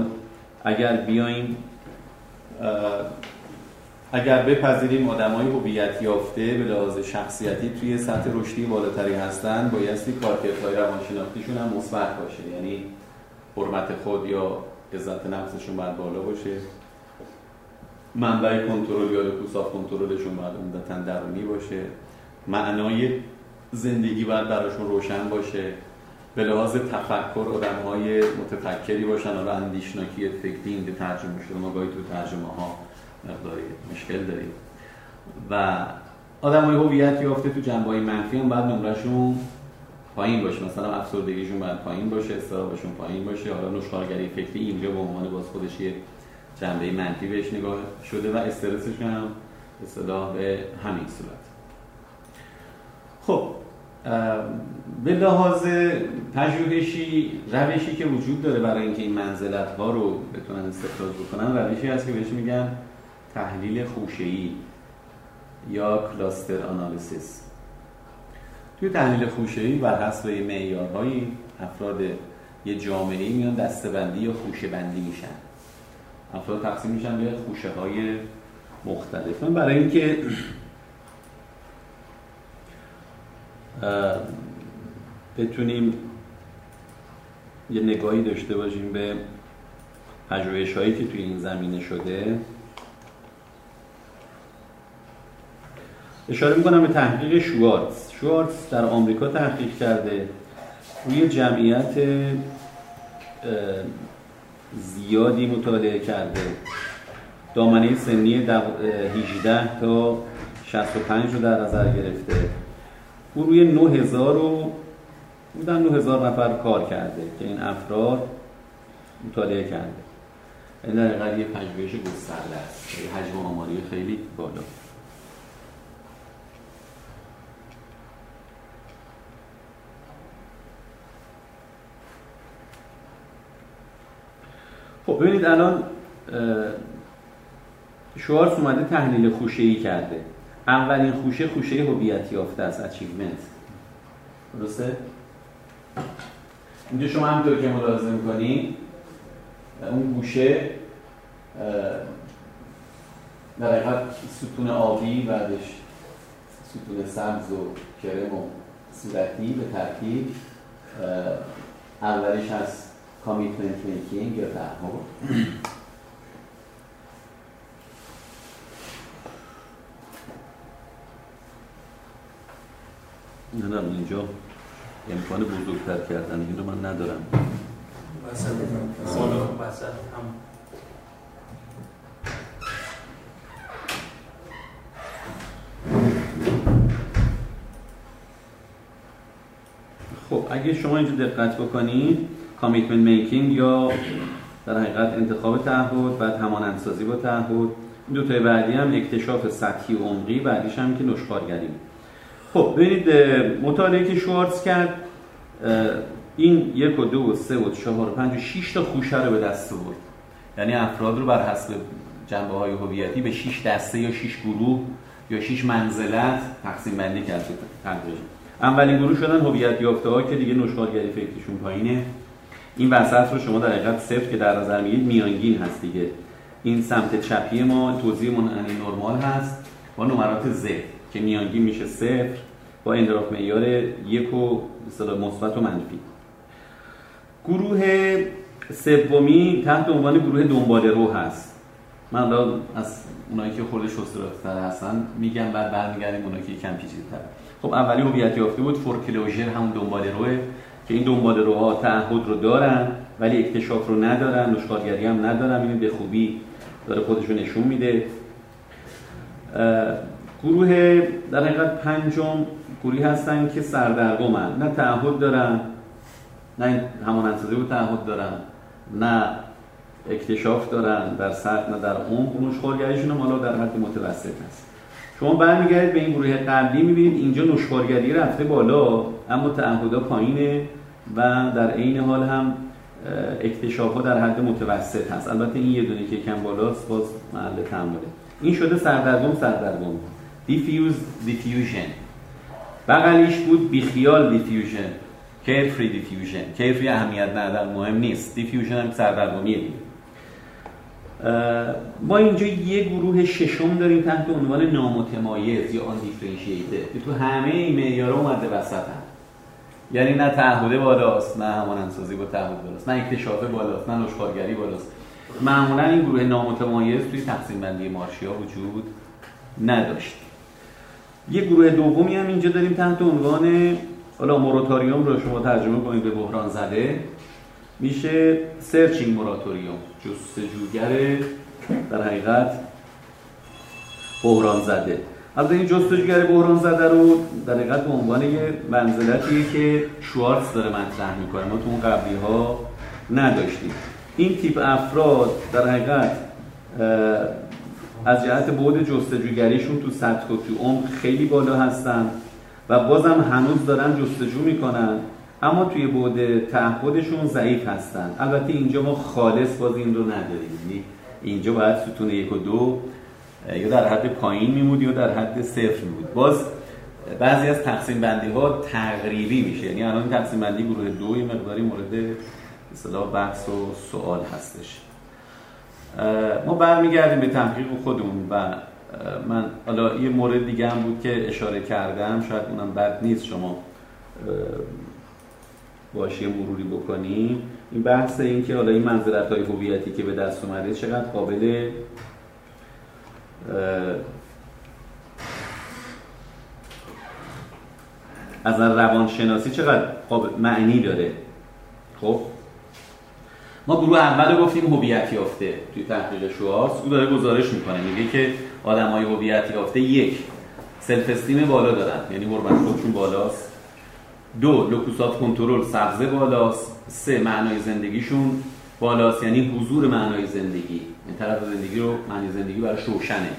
اگر بپذیریم آدمای هویت یافته به لحاظ شخصیتی توی سطح رشدی بالاتری هستن، بایستی کارکردهای روانشناختیشون هم مثبت باشه، یعنی حرمت خود یا عزت نفسشون باید بالا باشه، منبع کنترل یا لکوساف کنترلشون باید عمدتاً درونی باشه، معنای زندگی باید براشون روشن باشه، به لحاظ تفکر آدم‌های متفکری باشن، حالا اندیشناکی فکری اینجا ترجمه شده، ما گاهی تو ترجمه ها مقداری مشکل داریم، و آدم‌های هویت یافته تو جنبه‌های منفی هم باید نمرهشون پایین باشه، مثلا افسردگیشون باید پایین باشه، اضطرابشون پایین باشه. حالا نشخوارگری فکری اینجا به عنوان باز خودش یه جنبه منفی بهش نگاه شده و استرسش هم اصطلاح به همین صورت. خب به لحاظ پژوهشی روشی که وجود داره برای اینکه این منزلت‌ها رو بتونن استخراج بکنن، روشی هست که بهش میگن تحلیل خوشه‌ای یا کلاستر آنالیسیس. توی تحلیل خوشه‌ای بر حسب معیارهای افراد یه جامعه‌ای میان دسته‌بندی یا خوشه‌بندی میشن. افراد تقسیم میشن به خوشه‌های مختلف. من برای اینکه بتونیم یه نگاهی داشته باشیم به پژوهش‌هایی که توی این زمینه شده، اشاره میکنم به تحقیق شوارتز در آمریکا تحقیق کرده، روی جمعیت زیادی مطالعه کرده، دامنه سنی 18 تا 65 رو در نظر گرفته. او روی 9000 نفر کار کرده که این افراد مطالعه کرده. این در حقیقت یه پژوهش گسترده است، حجم آماری خیلی بالا. خب ببینید الان شوارتز اومده تحلیل خوشه‌ای کرده. اولین خوشه هویت یافته است، اچیومنت. درسته؟ اینجا شما همونطور که ملاحظه می‌کنید اون گوشه در حقیقت ستون آبی، بعدش ستون سبز و کرم و صورتی به ترتیب اولیش هست کامیتمنت میکینگ یا تعهد. ندارم اینجا امکان بزرگتر کردن این رو من ندارم. وسط هم خب اگه شما اینجا دقت بکنید، کامیتمنت میکینگ یا در حقیقت انتخاب تعهد، بعد همانندسازی با تعهد، این دو تای بعدی هم اکتشاف سطحی و عمقی، بعدیش هم که نشخوارگری. خب ببینید مطالعه که شوارتز کرد این 1 و 2 و 3 و 4 و 5 و 6 تا خوشه رو به دست آورد. یعنی افراد رو بر حسب جنبه‌های هویتی به 6 دسته یا 6 گروه یا 6 منزلت تقسیم بندی کرد. اولین گروه شدن هویت یافته‌ها که دیگه نشخوارگری فکرشون پایینه. این وسط رو شما در حقیقت صفر که در نظر میگیرید میانگین هست دیگه. این سمت چپی ما توزیع منحنی نرمال هست با نمرات Z که میانگین میشه 0 با انحراف معیار 1 و مثبت و منفی. گروه سومی تحت عنوان گروه دنبال رو هست. من الان از اونایی که خودش شستراتر هستن میگم، بعد برمیگردیم اونایی که کم پیچیده‌تر. خب اولی هویت یافته بود، فورکلوژر همون دنبال روه که این دنبال روها تعهد رو دارن ولی اکتشاف رو ندارن، نشخوارگری هم ندارن. این به خوبی داره خودشو نشون میده. گروه در حقیقت پنجم گروهی هستن که سردرگمن، نه تعهد دارن، نه همانندسازی و تعهد دارن، نه اکتشاف دارن در سطح نه در عمق. نشخوارگریشون هم حالا در حد متوسط هست. شما برمیگردید به این گروه قبلی میبینید اینجا نشخوارگری رفته بالا اما تعهدها پایینه و در عین حال هم اکتشاف‌ها در حد متوسط هست. البته این یه دونه که کم بالاست باز محل تأمله. این شده سردرگم. دیفیوژن. بغلیش بود بیخیال دیفیوژن، کیرفری دیفیوژن. کیرفری اهمیت ندارد، مهم نیست. دیفیوژن هم سردرگمیه دیگه. ما اینجا یه گروه ششم داریم تحت عنوان نامتمایز یا آن دیفرنشییتد که تو همه این معیارها اومده وسط هم. یعنی نه تعهد بالاست، نه همانندسازی با تعهد بالاست، نه اکتشاف بالاست، نه نشخوارگری بالاست. معمولا این گروه نامتمایز توی تقسیم بندی مارشیا وجود نداشت. یه گروه دومی هم اینجا داریم تحت عنوان، حالا موراتوریوم رو شما ترجمه کنید به بحران زده، میشه سرچینگ موراتوریوم، جستجوگر در حقیقت بحران زده. البته این جستجوگر بحران زده رو در حقیقت به عنوان یه منزلتیه که شوارتز داره مطرح میکنه، ما تو اون قبلی ها نداشتیم. این تیپ افراد در حقیقت از جهت بعد جستجوگریشون تو سطح و تو عمق خیلی بالا هستن و بازم هنوز دارن جستجو میکنن، اما توی بعد تعهدشون ضعیف هستن. البته اینجا ما خالص باز این رو نداریم، یعنی اینجا باید ستون 1 و 2 یا در حد پایین میمود یا در حد صفر میمود. باز بعضی از تقسیم بندی ها تقریبی میشه، یعنی الان تقسیم بندی گروه 2 یه مقداری مورد اصطلاح بحث و سوال هستش. ما برمیگردیم به تحقیق خودمون و من حالا یه مورد دیگه هم بود که اشاره کردم، شاید اونم بد نیست شما باشه یه مروری بکنیم. این بحث این که حالا این منزلت‌های هویتی که به دست اومده چقدر قابل از نظر روانشناسی چقدر قابل معنی داره. خب ما گروه اول رو گفتیم هویت یافته توی تحقیق شوارتز. او داره گزارش میکنه، میگه که آدمای هویت یافته یک سلف استیم بالا دارن، یعنی حرمت خودشون بالاست. دو لوکوس آف کنترل سبزه بالاست. سه معنای زندگیشون بالاست، یعنی حضور معنای زندگی، این طرف زندگی رو معنی زندگی براش روشنه.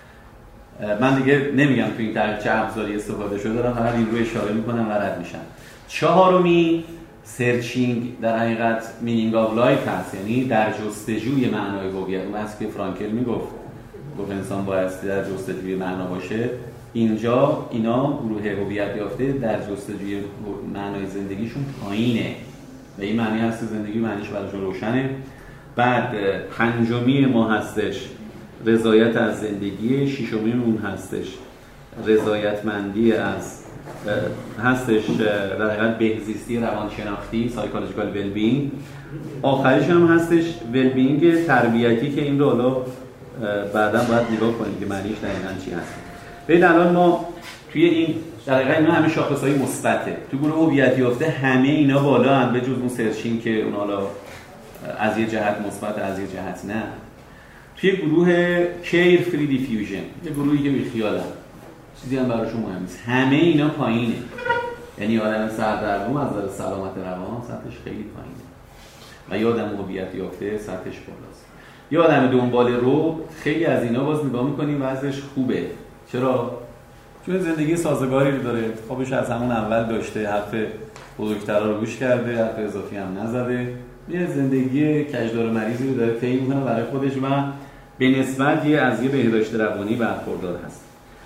من دیگه نمیگم تو این تحقیق چه ابزاری استفاده شده، دارم فقط این رو اشاره میکنم و رد میشن. چهارمی سرچینگ در حقیقت مینینگ آف لایف هست، یعنی در جستجوی معنای هویت. اون بحثی که فرانکل میگفت انسان بایستی در جستجوی معنا باشه. اینجا اینا گروه هویت یافته در جستجوی معنای زندگیشون پایینه، و این معنی هست زندگی معنیش براشون روشنه. بعد پنجمی ما هستش رضایت از زندگی، ششمی اون هستش رضایتمندی از هستش در حقیقت بهزیستی روانشناختی سایکولوژیکال ویل بینگ. آخریش هم هستش ویل بینگ تربیتی که این رو حالا بعدا باید نگاه کنیم که معنیش دقیقاً چی هست. ببین الان ما توی این در حقیقت اینا همه شاخص‌های مثبته. تو گروه هویت یافته همه اینا بالا هم، به جز اون سرچینگ که اون حالا از یه جهت مثبت از یه جهت نه. توی گروه کیر فری دیفیوژن، یه گروهی که بیخیالن، چیزی هم براشون مهم نیست، همه اینا پایینه. یعنی آدم سردرگم از نظر سلامت روان سطحش خیلی پایینه و یه آدم هویت یافته سطحش بالاست. یه آدم دنبال رو خیلی از اینا باز نگاه می‌کنیم وضعش خوبه. چرا؟ چون زندگی سازگاری رو داره، خوابش از همون اول داشته، حرف بزرگترا رو گوش کرده، حرف اضافی هم نزده، یه زندگی کجدار مریضی رو داره طی می‌کنه برای خودش و به نسبت از یه بهداشت روانی برخوردار هست.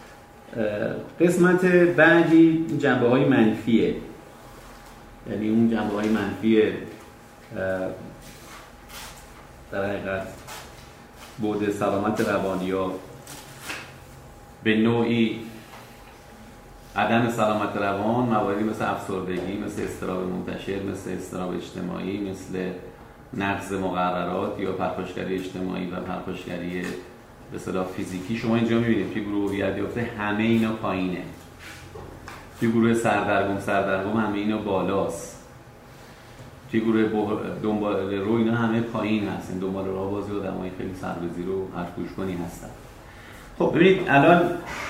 قسمت بعدی جنبه‌های منفیه، یعنی اون جنبه‌های منفی در حقیقت بعد سلامت روانی یا به نوعی عدم سلامت روان، مواردی مثل افسردگی، مثل اضطراب منتشر، مثل اضطراب اجتماعی، مثل نقض مقررات یا پرخاشگری اجتماعی و پرخاشگری به اصطلاح فیزیکی. شما اینجا می‌بینید که گروه هویت یافته همه اینا پایینه. توی گروه سردرگم همه اینا بالاست. توی گروه دنبال رو اینا همه پایین هستن. دنبال راه بازی آدمای خیلی سربزیر و حرفگوش کنی هستن. خب ببینید الان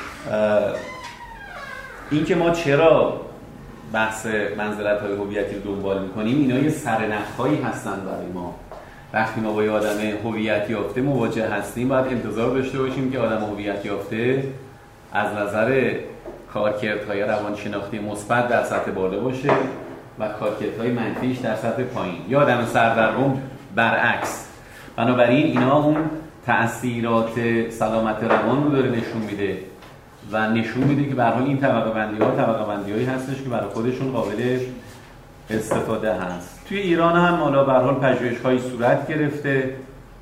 این که ما چرا بحث منزلت‌های هویتی رو دنبال می‌کنیم، اینا یه سرنخ‌هایی هستن برای ما. وقتی ما با یه آدم هویت یافته مواجه هستیم باید انتظار داشته باشیم که آدم هویت یافته از نظر کارکردهای روانشناختی مثبت در سطح بالا باشه و کارکردهای منفیش در سطح پایین. یا آدم سردرگم برعکس. بنابراین اینا اون تأثیرات سلامت روان رو داره نشون میده و نشون میده که به هر حال این طبقه بندی‌هایی هستش که برای خودشون قابل استفاده هست. توی ایران هم حالا به هر حال پژوهش‌هایی صورت گرفته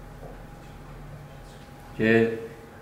که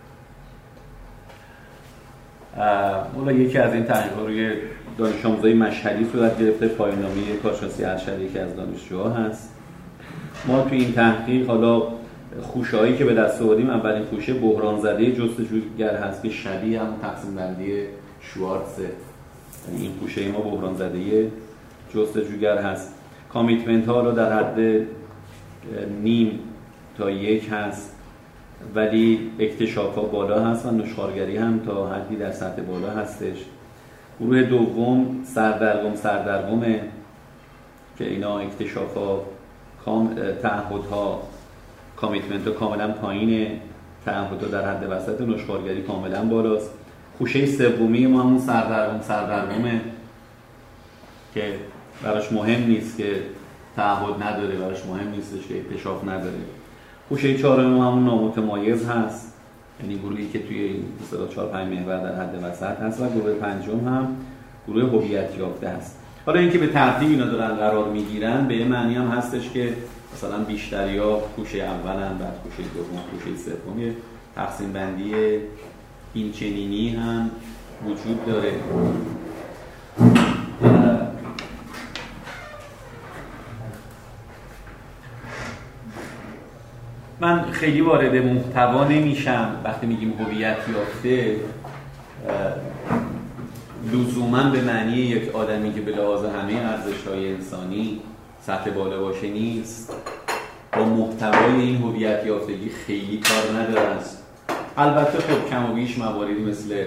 حالا یکی از این تحقیقات روی دانش آموزای مشهدی صورت گرفته، پایان‌نامه کارشناسی ارشد که از دانشجوها هست. ما توی این تحقیق حالا خوشه‌هایی که به دست آوردیم، اولین خوشه بحران زده جستجوگر هست که شبیه هم تقسیم بندی شوارتز. یعنی این خوشه ما بحران زده جستجوگر هست. کامیتمنت ها رو در حد 0.5 تا 1 هست، ولی اکتشاف ها بالا هست و نشخوارگری هم تا حدی در سطح بالا هستش. گروه دوم سردرگمه که اینا اکتشاف ها تعهدها کامیتمنت ها کاملا پایینه، تعهدها در حد وسط، نشخوارگری کاملا بالاست. خوشه سومی ما همون سردرگمه که براش مهم نیست که تعهد نداره، براش مهم نیستش که اکتشاف نداره. خوشه چهارم ما همون نامتمایز هست، یعنی گروهی که توی این مثلا 4-5 محور در حد وسط هست. و گروه پنجم هم گروه هویت یافته هست. حالا اینکه به ترتیب اینا دارن قرار میگیرن به این معنی هم هستش که مثلا بیشتریا کوشه اولن، بعد کوشه دوم، کوشه سوم. یه تقسیم بندی این چنینی هم وجود داره. من خیلی وارد محتوا نمیشم. وقتی میگیم هویت یافته لزوما به معنی یک آدمی که به لحاظ همه ارزش‌های انسانی سطح بالا باشه نیست. با محتوای این هویت یافتگی خیلی کار نداره است. البته خب کم و بیش مواردی مثل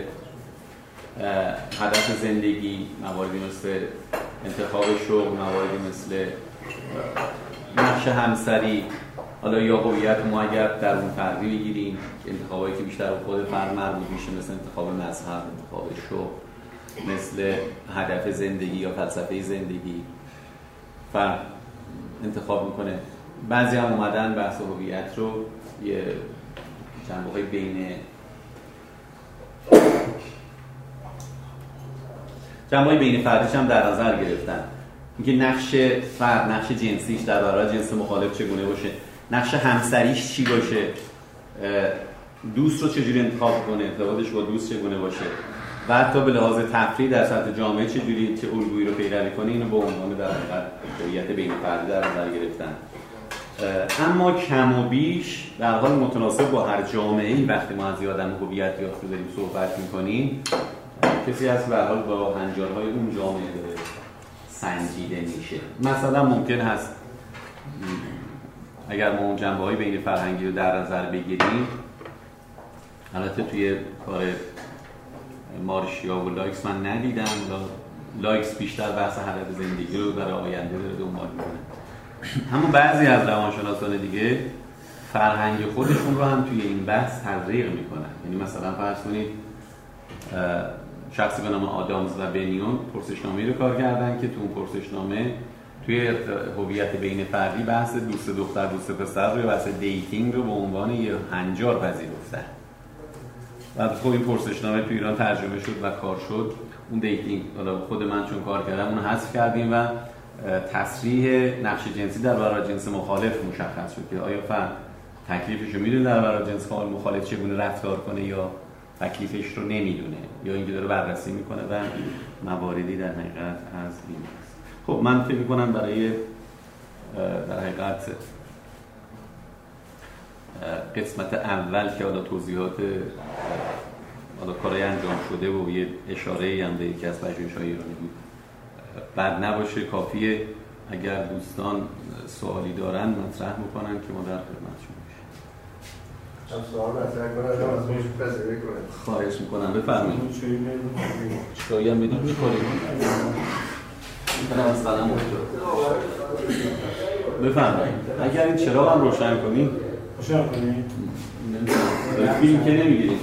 هدف زندگی، مواردی مثل انتخاب شغل، مواردی مثل نقش همسری، حالا یا هویت ما اگر در اون فردی بگیریم انتخابایی که بیشتر به خود فرد مربوط میشه، مثل انتخاب مذهب، انتخاب شغل، مثل هدف زندگی یا فلسفه زندگی فرد انتخاب میکنه. بعضی هم اومدن بحث هویت رو یه جنبه‌های بین فردیش هم در نظر گرفتن. اینکه نقش فرد، نقش جنسیش در برابر جنس مخالف چگونه باشه، نقش همسریش چی باشه، دوست رو چجوری انتخاب کنه، ارتباطش با دوست چگونه باشه و حتی به لحاظ تفریح در سطح جامعه چجوری چه الگویی رو پیروی کنه، اینو به عنوان در حقیقت هویت بین فردی در نظر گرفتن. اما کم و بیش در حال متناسب با هر جامعه‌ای وقتی ما از آدم هویت یافته داریم صحبت می‌کنیم، کسی هست به هر حال با هنجارهای اون جامعه داره سنجیده میشه. مثلا ممکن هست اگر ما اون جنبه‌های بین فرهنگی رو در نظر بگیریم، البته توی کار مارشیا و لایکس من ندیدم، لایکس بیشتر بحث هدف زندگی رو برای آینده داره دنبال می‌کنه. اما بعضی از روانشناسان دیگه فرهنگ خودشون رو هم توی این بحث تزریق میکنن. یعنی مثلا فرض کنید شخصی به نام آدامز و بنیون پرسشنامه‌ای رو کار کردن که تو اون پرسشنامه توی هویت بین فردی بحث دوست دختر دوست پسر رو، بحث دیتینگ رو به عنوان یه هنجار پذیرفتن. بعد خب این پرسشنامه تو ایران ترجمه شد و کار شد. اون دیتینگ حالا خود من چون کار کردم اون حذف کردیم و تصریح نقش جنسی در برابر جنس مخالف مشخص شد که آیا فرد تکلیفش رو میدونه در برابر جنس مخالف چگونه رفتار کنه یا تکلیفش رو نمیدونه یا اینکه داره بررسی میکنه و مواردی در حقیقت از این است. خب من فکر میکنم برای در حقیقت قسمت اول که حالا توضیحات حالا کارهای انجام شده و یه اشاره‌ای هم به یکی از پژوهش‌های ایرانی بود بعد نباشه، کافیه اگر دوستان سوالی دارن مطرح میکنن که ما در خدمتشون باشیم. سوال مطرح کنم از اونش پذیرایی کنم. خواهش میکنم بفرمایید. چایی هم بدیم میخوریم. از قلم افتاد. بفرمایید. اگر این چراغ هم روشن کنیم. روشن کنیم. فیلم که نمیگیریم.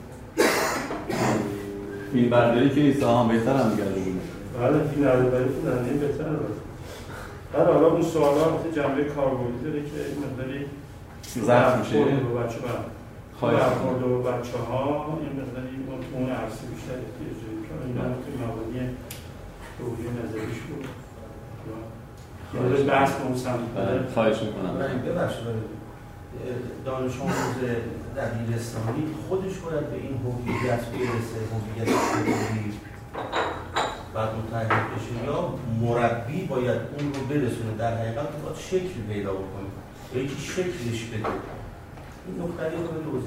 فیلم برداری که نیست بهتر هم میگرده بود. بله فیلم برداری کننده بهتر بود. بله حالا اون سوالا جنبه کاربردی داره که این مقداری ظرف میشه با بچه‌ها برخورد و بچه‌ها این مقداری اون عرصه بیشتر احتیاج داره. اینا توی مبانی توضیح نظریش بود. یا بحث به اون سمت. خواهش میکنم. ببخشید دانش آموز دبیرستانی خودش باید به این هویت برسه، هویت شغلی بعد متحد بشه یا مربی باید اون رو برسونه؟ در حقیقت باید شکل پیدا بکنه یا یکی شکلش بده. این نکته رو توضیح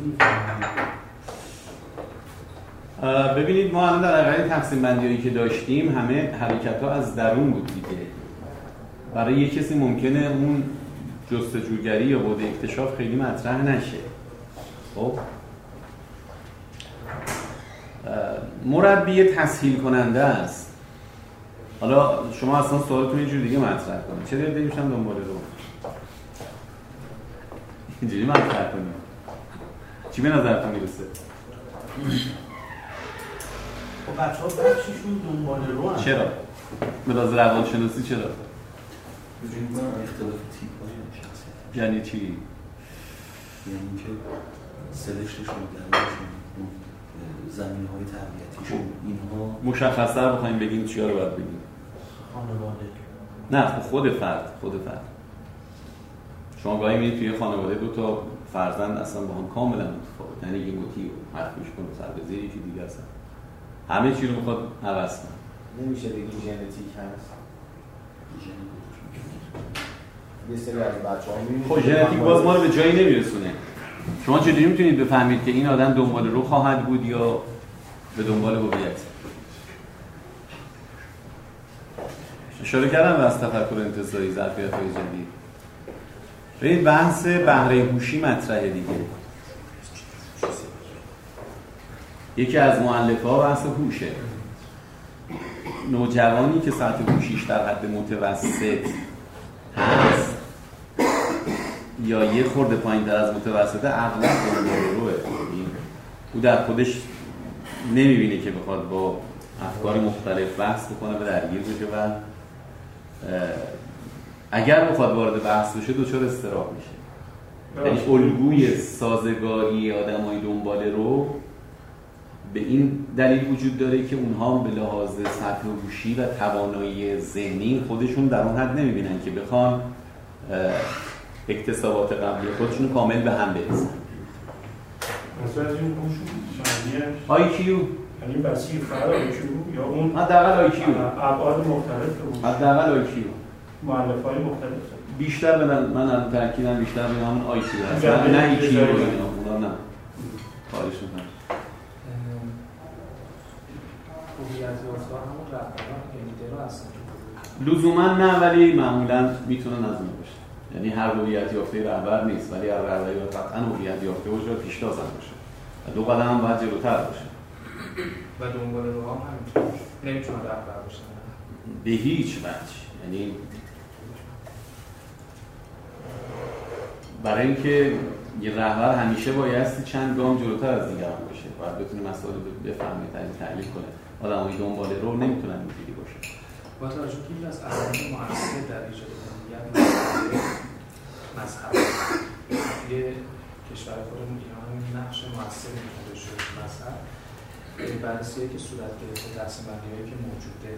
می‌کنم. ببینید ما الان در حقیقت تقسیم بندی‌هایی که داشتیم همه حرکت‌ها از درون بود دیگه. برای یک کسی ممکنه اون جستجوگری یا بعد اکتشاف خیلی مطرح نشه. خب مربی تسهیل کننده است. حالا شما اصلا سوالتون یه جور دیگه مطرح کنید. چرا دیگه میشم دنبال رو اینجوری مطرح کنید؟ چی به نظرتون میرسه؟ خب بچه‌ها بخشیشون دنبال رو هم. چرا؟ ملاحظ روانشناسی چرا؟ بجنید من اختلاف تیپ‌های شخصیت. یعنی چی؟ یعنی که سلشتشون درشون زمینه‌های تربیتیشون اینها مشخص‌تر بخوایم بگیم چیا رو باید بگیم؟ خانواده. نه خود فرد شما گاهی می‌بینید توی خانواده دو تا فرزند اصلا با هم کاملا متفاوت، یعنی یه موتیو حرف گوش کنه سر به زیر یکی دیگه اصلا همه چی رو میخواد عوض کنه. نمیشه بگی ژنتیک هست. یه سری از بچه‌ها می‌بینید خب ژنتیک باز ما رو به جایی نمیرسونه. شما چجوری میتونید بفهمید که این آدم دنبال رو خواهد بود یا به دنبال هویت؟ اشاره کردم از تفکر انتزاعی ظرفیت‌های جدید. این بحث بهره هوشی مطرحه دیگه. یکی از مؤلفه‌ها بحث هوشه. نوجوانی که سطح هوشیش در حد متوسط هست یا یه خورده پایین‌تر از متوسطه اغلب دنبال روه. او در خودش نمی‌بینه که بخواد با افکار مختلف بحث بکنه و درگیر بشه و اگر بخواد وارد بحث بشه دچار اضطراب میشه. یعنی الگوی سازگاری آدمای دنبال رو به این دلیل وجود داره که اونها به لحاظ سطح هوشی و توانایی ذهنی خودشون در اون حد نمیبینن که بخوان اکتسابات قبلی خودشون کامل به هم برسن. مثلا این هوش معنیه IQ یعنی بسیار فرق IQ یا اون حداقل IQ ابعاد مختلف هوش حداقل IQ مؤلفه‌های مختلف بیشتر من الان تاکیدم بیشتر به همون IQ هست نه IQ اونا نه خواهش می‌کنم. هویت یافته‌ها همون رهبران یا لیدرها هستن لزوما نه ولی معمولا میتونن از اون باشه. یعنی هر هویت یافته رهبر نیست ولی هر رهبری قطعا هویت یافته باشه و پیشتاز هم باشه و دو قدم هم باید جلوتر باشه و دنبال رو هم همینطور نمیتونن رهبر باشن به هیچ وجه. یعنی برای اینکه یه رهبر همیشه بایستی چند گام جلوتر از دیگران باشه، باید بتونه مسائل رو بفهمه، تحلیل کنه. آدمای دنبال رو نمیتونن اینجوری باشه. با توجه که یکی از عوامل مؤثر در ایجاد هویت مذهب توی کشور خودمون ایران نقش مؤثری می‌تونه داشته باشه مذهب. بررسی‌هایی که صورت گرفته دسته‌بندی‌هایی که موجوده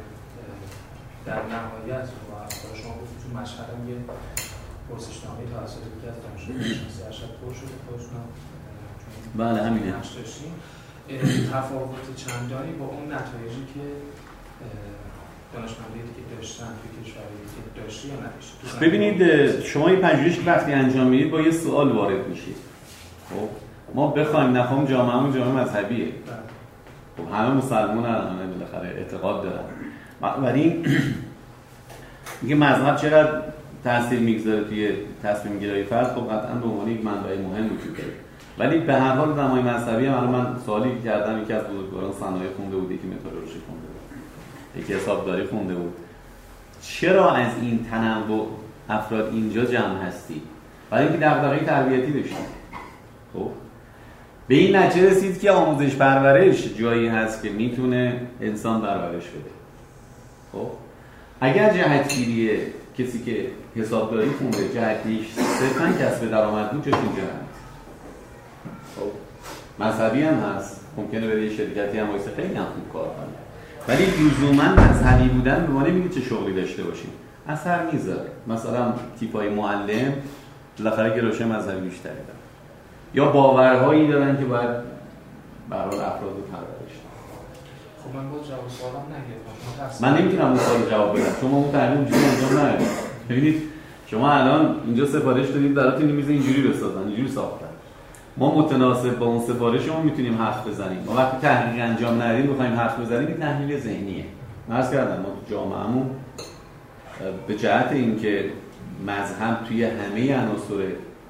در نهایت و شما گفتید تو مشهد هم یه پرسشنامه توسط یکی از دانشجویان شناسی ارشد پر شده خودشون بله همینه. نقش داشتیم. تفاوت چندانی با اون نتایجی که دانشمندایی که داشتن توی کشوری که داشتی یا نداشتی. ببینید شما این پژوهش که وقتی انجام میدید با یه سوال وارد میشید. خب ما بخوایم نخوایم جامعهمون جامعه مذهبیه. خب همه مسلمانن، همه بالاخره اعتقاد دارن. ولی میگه مذهب چقدر تاثیر میگذاره توی تصمیم گیری فرد، خب قطعا به عنوان یک منبع مهم وجود داره. ولی به هر حال آدمای مذهبی هم من سوالی کردم، یکی از بزرگواران صنایع خونده بود، یکی متالورژی خونده بود، یکی حسابداری خونده بود. چرا از این تنوع افراد اینجا جمع هستی؟ برای اینکه دغدغه تربیتی داشتن. خب به این نتیجه رسید که آموزش پرورش جایی هست که میتونه انسان پرورش بده. خب اگر جهتگیری کسی که حسابداری خونده جهتیش صرفاً کسب درآمد بود، چه اینجا هست. خب مذهبی هم هست، ممکنه بره شرکتی هم واسه خیلی هم خوب کار کنه، ولی لزوما مذهبی بودن به معنی نمیگه چه شغلی داشته باشیم، اثر میذاره. مثلا تیپای معلم بالاخره گرایش مذهبی بیشتری دارن یا باورهایی دارن که باید برای افراد رو پرورش بدن. خب من با جواب سوالم نگرفتم. من نمیتونم اون سوال جواب بدم. شما اون تحلیل اونجوری انجام ندید. ببینید شما الان اینجا سفارش دادید براتون میز اینجوری بسازن، اینجوری ساختن. ما متناسب با اون سفارشمون میتونیم حرف بزنیم. ما وقتی تحقیق انجام ندیم بخوایم حرف بزنیم، این تحلیل ذهنیه. عرض کردم ما تو جامعهمون به جهت اینکه مذهب توی همه عناصر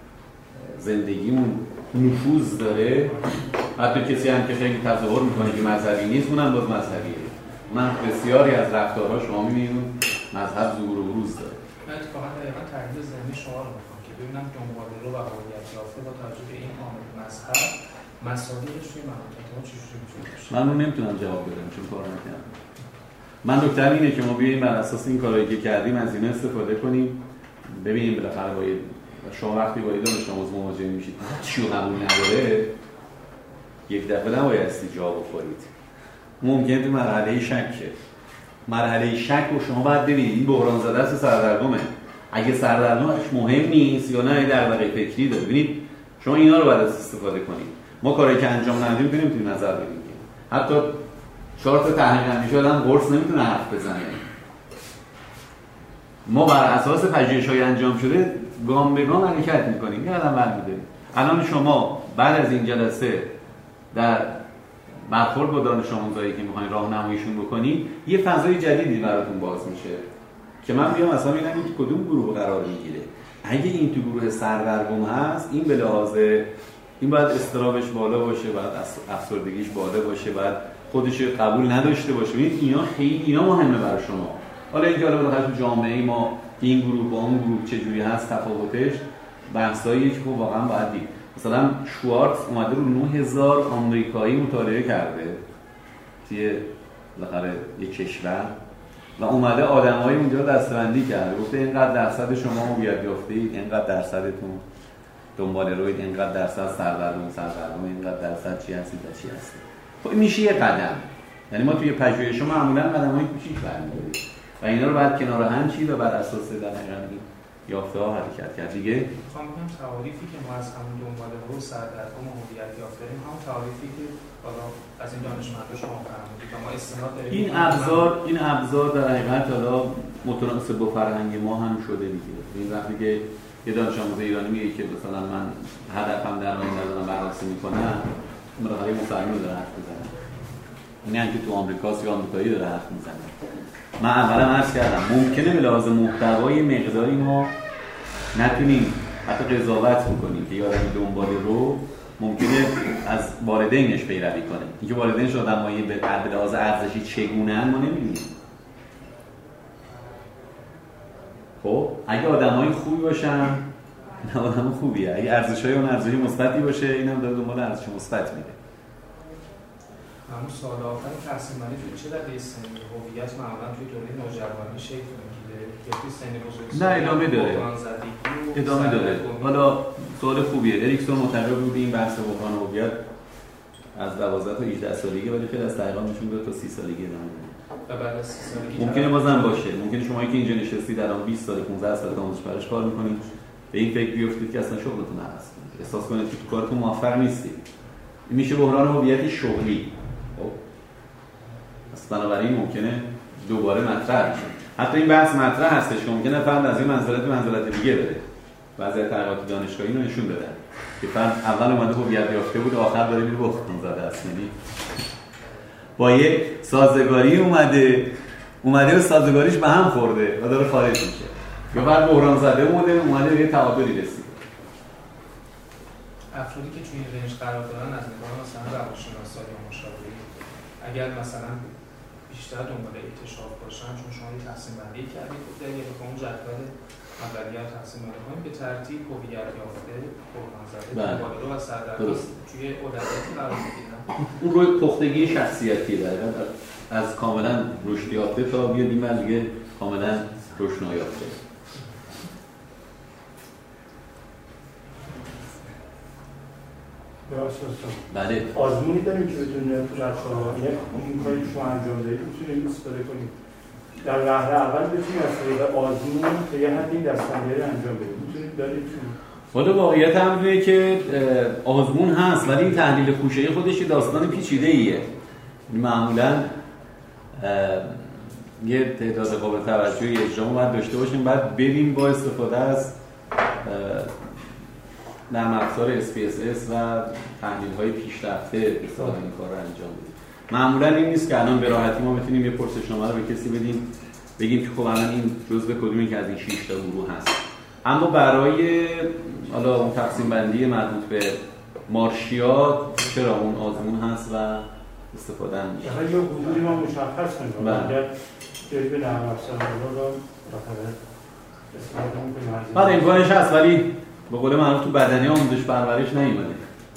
زندگیمون نفوذ داره، حتی کسی هم که خیلی تظاهر میکنه که مذهبی نیست، اونم باز مذهبیه. اونم بسیاری از رفتارها شما میبینید مذهب ظهور و بروز داره. من اتفاقا دقیقا تحلیل ذهنی شما رو میکنم که ببینم دنبال رو و هویت یافته با توجه به این عامل مذهب مسائلش توی مملکت ما چجوری میتونه باشه. من اون نمیتونم جواب بدم چون کار نکردم. من نکته‌ام اینه که ما بیاییم بر اساس این کارهایی که کردیم از اینا استفاده کنیم، ببینیم بالاخره با شما وقتی با دانش آموز مواجه میشید چی قبول نداره، یک دفعه نبایستی جا بخورید. ممکنه تو مرحله شکه، مرحله شک و شما باید ببینید این بحران زده است سردرگمه. اگه سردرگمش مهم نیست یا نه دغدغه فکری داره، ببینید شما اینا رو باید استفاده کنید. ما کاری که انجام ندیم میتونیم توی نظر بگیریم. حتی 4 تا تحقیق اندیشه آدم قرص نمیتونه حرف بزنه. ما بر اساس پژوهش‌های انجام شده گام به گام حرکت می‌کنیم. یه قدم برمی‌داریم. الان شما بعد از این جلسه در برخورد با دانش آموزایی که می‌خواید راهنماییشون بکنید، یه فضای جدیدی براتون باز میشه که من بیام مثلا ببینم این تو کدوم گروه قرار میگیره. اگه این تو گروه سردرگم هست، این به لحاظ این باید اضطرابش بالا باشه، باید افسردگیش بالا باشه، باید خودش قبول نداشته باشه. ببینید اینا مهمه برای شما. حالا اینجا بالاخره تو جامعه ما این گروه با اون گروه چجوری هست، تفاوتش بحثاییه که واقعا باید دید. مثلا شوارتز اومده رو 9000 آمریکایی مطالعه کرده توی بالاخره یک کشور و اومده آدمای اونجا دسته‌بندی کرده. گفته اینقدر درصد شما هویت یافته‌اید، اینقدر درصدتون دنبال روید، اینقدر درصد سردرگم، اینقدر درصد چی هستید و چی هستید. خب این میشه یه قدم. یعنی ما توی پژوهش معمولاً قدم‌های کوچیک برمی‌داریم و اینا رو بعد کنار هم چید و بر اساس در این یافته‌ها حرکت کرد. دیگه می‌خوام بگم تعاریفی که ما از همون دنبال رو سردرگم و هویت یافته داریم، همون تعاریفی که حالا از این دانشمندا شما فرمودید و ما استناد داریم. این ابزار در حقیقت حالا متناسب با فرهنگ ما هم شده دیگه. این وقتی که یه دانش آموز ایرانی میگه که مثلا من هدفم در آینده دارم بررسی می‌کنم، بالاخره مسلمانی داره حرف می‌زنه. یعنی که تو آمریکاست یا آمریکایی داره حرف می‌زنه. من اولا عرض کردم ممکنه به لحاظ محتوای مقداری ما نتونیم حتی قضاوت بکنیم که یه آدمی دنبال رو ممکنه از والدینش پیروی کنه. اینکه والدینش آدمایی به لحاظ ارزشی چگونه‌اند ما نمی‌دونیم. خب اگه آدمای خوبی باشن نه آدم خوبیه، اگه ارزش‌های اون ارزش مثبتی باشه اینم داره دنبال ارزش مثبت میره. همون سال آخر تحصیل بندی توی چه دقیقه سنی هویت معمولا توی دوره نوجوانی شکل میگیره یا توی سن بزرگسالی؟ نه ادامه داره. حالا سوال خوبیه. اریکسون معتقد بود این بحث بحران هویت از 12 تا 18 سالگی ولی خیلی از تحقیقات نشون میده تا 30 سالگی ادامه داره. و بعد از 30 سالگی ممکنه بازم باشه. ممکنه شما که اینجا نشستید الان 20 سال 15 سال تا آموزش پرورش کار می‌کنید به این فکر بیفتید که اصلا شغلتون هست. احساس کنید که تو کارتون موفق نیستید. این میشه بحران هویت شغلی. بنابراین ممکنه دوباره مطرح بشه. حتی این بحث مطرح هستش که ممکنه فرد از این منزلت به منزلت دیگه بره. بعضی تحقیقات دانشگاهی رو نشون دادن که فرد اول اومده هویت یافته بود آخر داره میره بخون زده است. یعنی با یک سازگاری اومده و سازگاریش به هم خورده و داره خارج میشه. یا بعد بحران زده اومده به یه تعادلی رسید. افرادی که توی این رنج قرار دارن از نگاه مثلا روانشناسا یا مشاوره اگر مثلا بیشتر دنبال اکتشاف باشن، چون شما یه تقسیم بندی کردید که اگه بخوام جدول اولیه تقسیم بندی کنیم به ترتیب هویت یافته، بحران زده، دنبال رو و سردرگم توی اولویتی قرار می‌گیرن. اون روی پختگی شخصیتی داره از کاملا رشد یافته تا بیاد این دیگه کاملا رشد نیافته. بله. آزمونی داریم که بتونه بچه‌ها این کاری که شما انجام دادید میتونیم استفاده کنیم. در وهله اول بتونیم از طریق آزمون تا یه حدی دست‌بندی انجام بدیم. میتونید دارید حالا واقعیت هم اینه که آزمون هست ولی این تحلیل خوشه‌ای خودش داستان پیچیده‌ایه. معمولاً یه تعداد قابل توجهی اجرام باید داشته باشیم، بعد بریم با استفاده از نرم افزار SPSS و تحلیل‌های پیشرفته به صلاح این کار رو انجام بدیم. معمولاً این نیست که الان به راحتی ما بتونیم یه پرسشنامه رو به کسی بدیم بگیم که خب الان این جزء کدومی که از این 6 تا گروه هست. اما برای حالا اون تقسیم بندی مربوط به مارشیات چرا اون آزمون هست و استفاده میشه. حالا یه حدودی ما مشخص کنیم. اگر جایی به نرم افزار رو استفاده می‌کنیم. بعد امکانش هست ولی به قول معروف تو بدنه آموزش پرورش نیومده.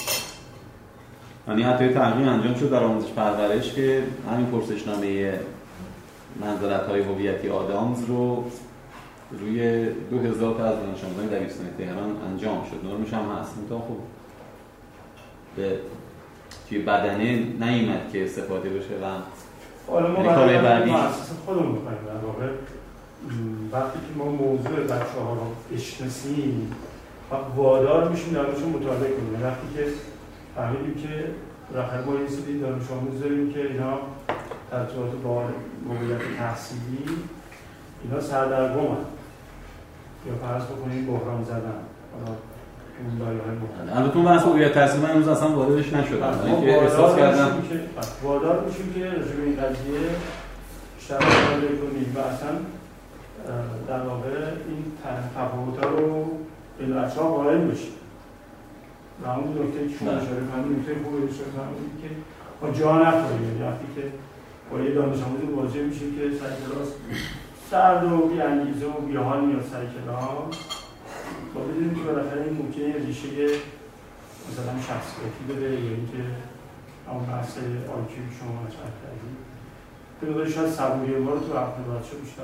یعنی حتی تحقیق انجام شد در آموزش پرورش که همین پرسشنامه منزلت‌های هویتی آدامز رو روی 2000 تا از دانش آموزان دبیرستان تهران انجام شد. نرمش هم هست. منتها خب به توی بدنه نیومد که استفاده بشه و حالا ما برای مؤسسه خودمون می‌خوایم در واقع وقتی که ما موضوع بچه‌ها رو بشناسیم وادار میشیم درشون مطالعه کنیم. وقتی که فهمیدیم که بالاخره ما یه سری دانش آموز داریم که اینا در ارتباط با موقعیت تحصیلی اینا سردرگمن یا فرض بکنیم بحران زدن حالا اون دایره مختلف. البته اون بحث موقعیت تحصیلی من امروز اصلا واردش نشدم. اینکه احساس کردم که وادار میشیم که راجع به این قضیه بیشتر مطالعه کنیم و اصلا در واقع این تفاوت‌ها رو به بچه‌ها قائل بشیم. و اون نکته که شما اشاره کردید نکته خوبی اشاره کردید که ما جا نخوریم. یعنی وقتی که با یه دانش آموز مواجه میشیم که سر کلاس سرد و بی‌انگیزه و بی‌حال میاد سر کلاس با بدونیم که بالاخره این ممکنه ریشه مثلا شخصیتی بده یا اینکه همون بحث آیکیو که شما مطرح کردید به نظر شاید صبوری ما رو تو عقل بچه بیشتر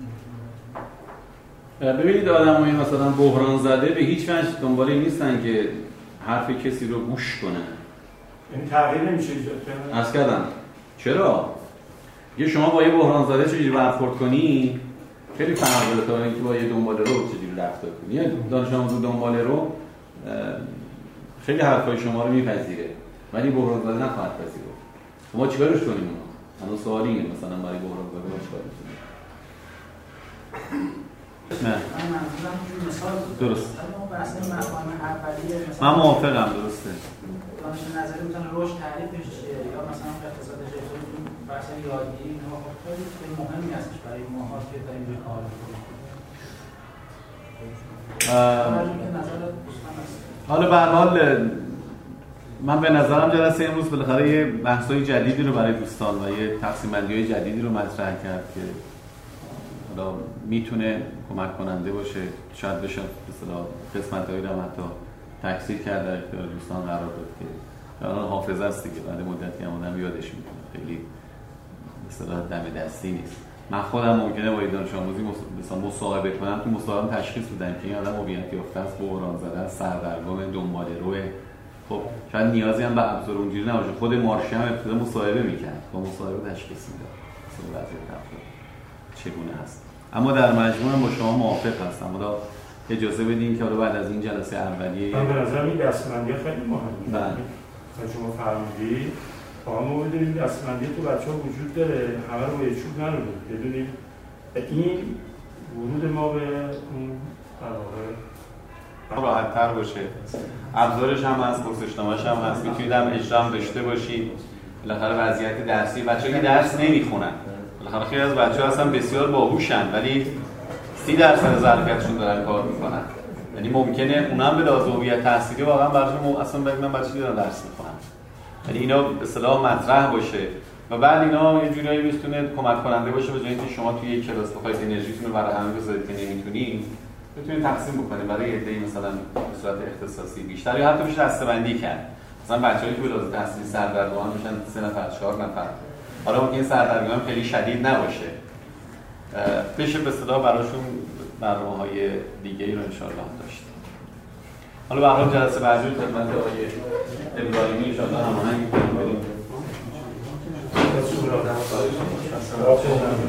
ببینید آدمای مثلا بحران زده به هیچ وجه دنبال این نیستن که حرف کسی رو گوش کنن. یعنی تغییر نمیشه ایجاد کنه. عرض کردم چرا؟ یه شما با یه بحران زده چجوری برخورد کنی خیلی فرق داره تا اینکه با یه دنباله رو چجوری رفتار کنی. یه دانش آموز دنباله رو خیلی حرفای شما رو میپذیره ولی بحران زده نخواهد پذیرفت. ما چیکارش کنیم اونا؟ الان سوالی اینه مثلا برای بحران زده ما چیکار کنیم؟ نه درست من موافقم درسته دانش نظری میتونه رشد تعریفش چیه یا مثلا اقتصاد اجتماعی بحث یادگیری اینها خیلی مهمی هستش برای ماها که داریم به کار می‌کنیم. حالا به هر حال من به نظرم جلسه امروز بالاخره یه بحث‌های جدیدی رو برای دوستان و یه تقسیم‌بندی‌های جدیدی رو مطرح کرد که حالا میتونه کمک کننده باشه. شاید بشه به اصطلاح قسمت‌هایی رو حتی تکثیر کرد در اختیار دوستان قرار داد که الان حافظه است دیگه بعد مدتی هم آدم یادش میکنه خیلی به اصطلاح دم دستی نیست. من خودم ممکنه با دانش آموزی مثلا مصاحبه کنم تو مصاحبه تشخیص بدم که این آدم هویت یافته است، بحران زده است، سردرگم، دنباله‌روه. خب شاید نیازی هم به ابزار اونجوری نباشه. خود مارشی هم ابتدا مصاحبه میکرد با مصاحبه تشخیص میداد مثلا وضعیت افراد چگونه هست. اما در مجموع با شما موافق هستم. حالا اجازه بدین که حالا بعد از این جلسه اولیه من به نظر این دستمندی خیلی مهمه. بله. شما فرمودید ما بدونیم دستمندی تو بچه‌ها وجود داره، همه رو با یه چوب نرونیم. بدونیم این ورود ما به اون در واقع راحت‌تر باشه. ابزارش هم هست، پرسشنامه‌اش هم هست، میتونید هم اجرا هم داشته باشید. بالاخره وضعیت درسی بچه‌ها که درس نمیخونن. بالاخره خیلی از بچه‌ها هستن بسیار باهوشن ولی 30% ظرفیتشون دارن کار میکنن. یعنی ممکنه اونم به لحاظ هویت تحصیلی واقعا براشون اصلا من بچه‌ها دارن درس میخونن. یعنی اینا به اصطلاح مطرح باشه و بعد اینا یه جورایی بتونه کمک کننده باشه به جای اینکه شما توی یک کلاس بخواید انرژیتون رو برای همه بذارید که نمیتونید، بتونید تقسیم بکنید برای عده‌ای مثلا به صورت اختصاصی بیشتر یا حتی بشه دسته‌بندی کرد. مثلا بچه‌ای که به لحاظ تحصیلی سردرگم میشن 3 نفر 4 نفر. حالا ممکن این سردرگم خیلی شدید نباشه. بشه به اصطلاح براشون برنامه‌های دیگه‌ای رو ان شاءالله داشت. حالا به هر حال جلسه بعدی رو خدمت آقای ابراهیمی ان شاءالله هماهنگ می‌کنیم.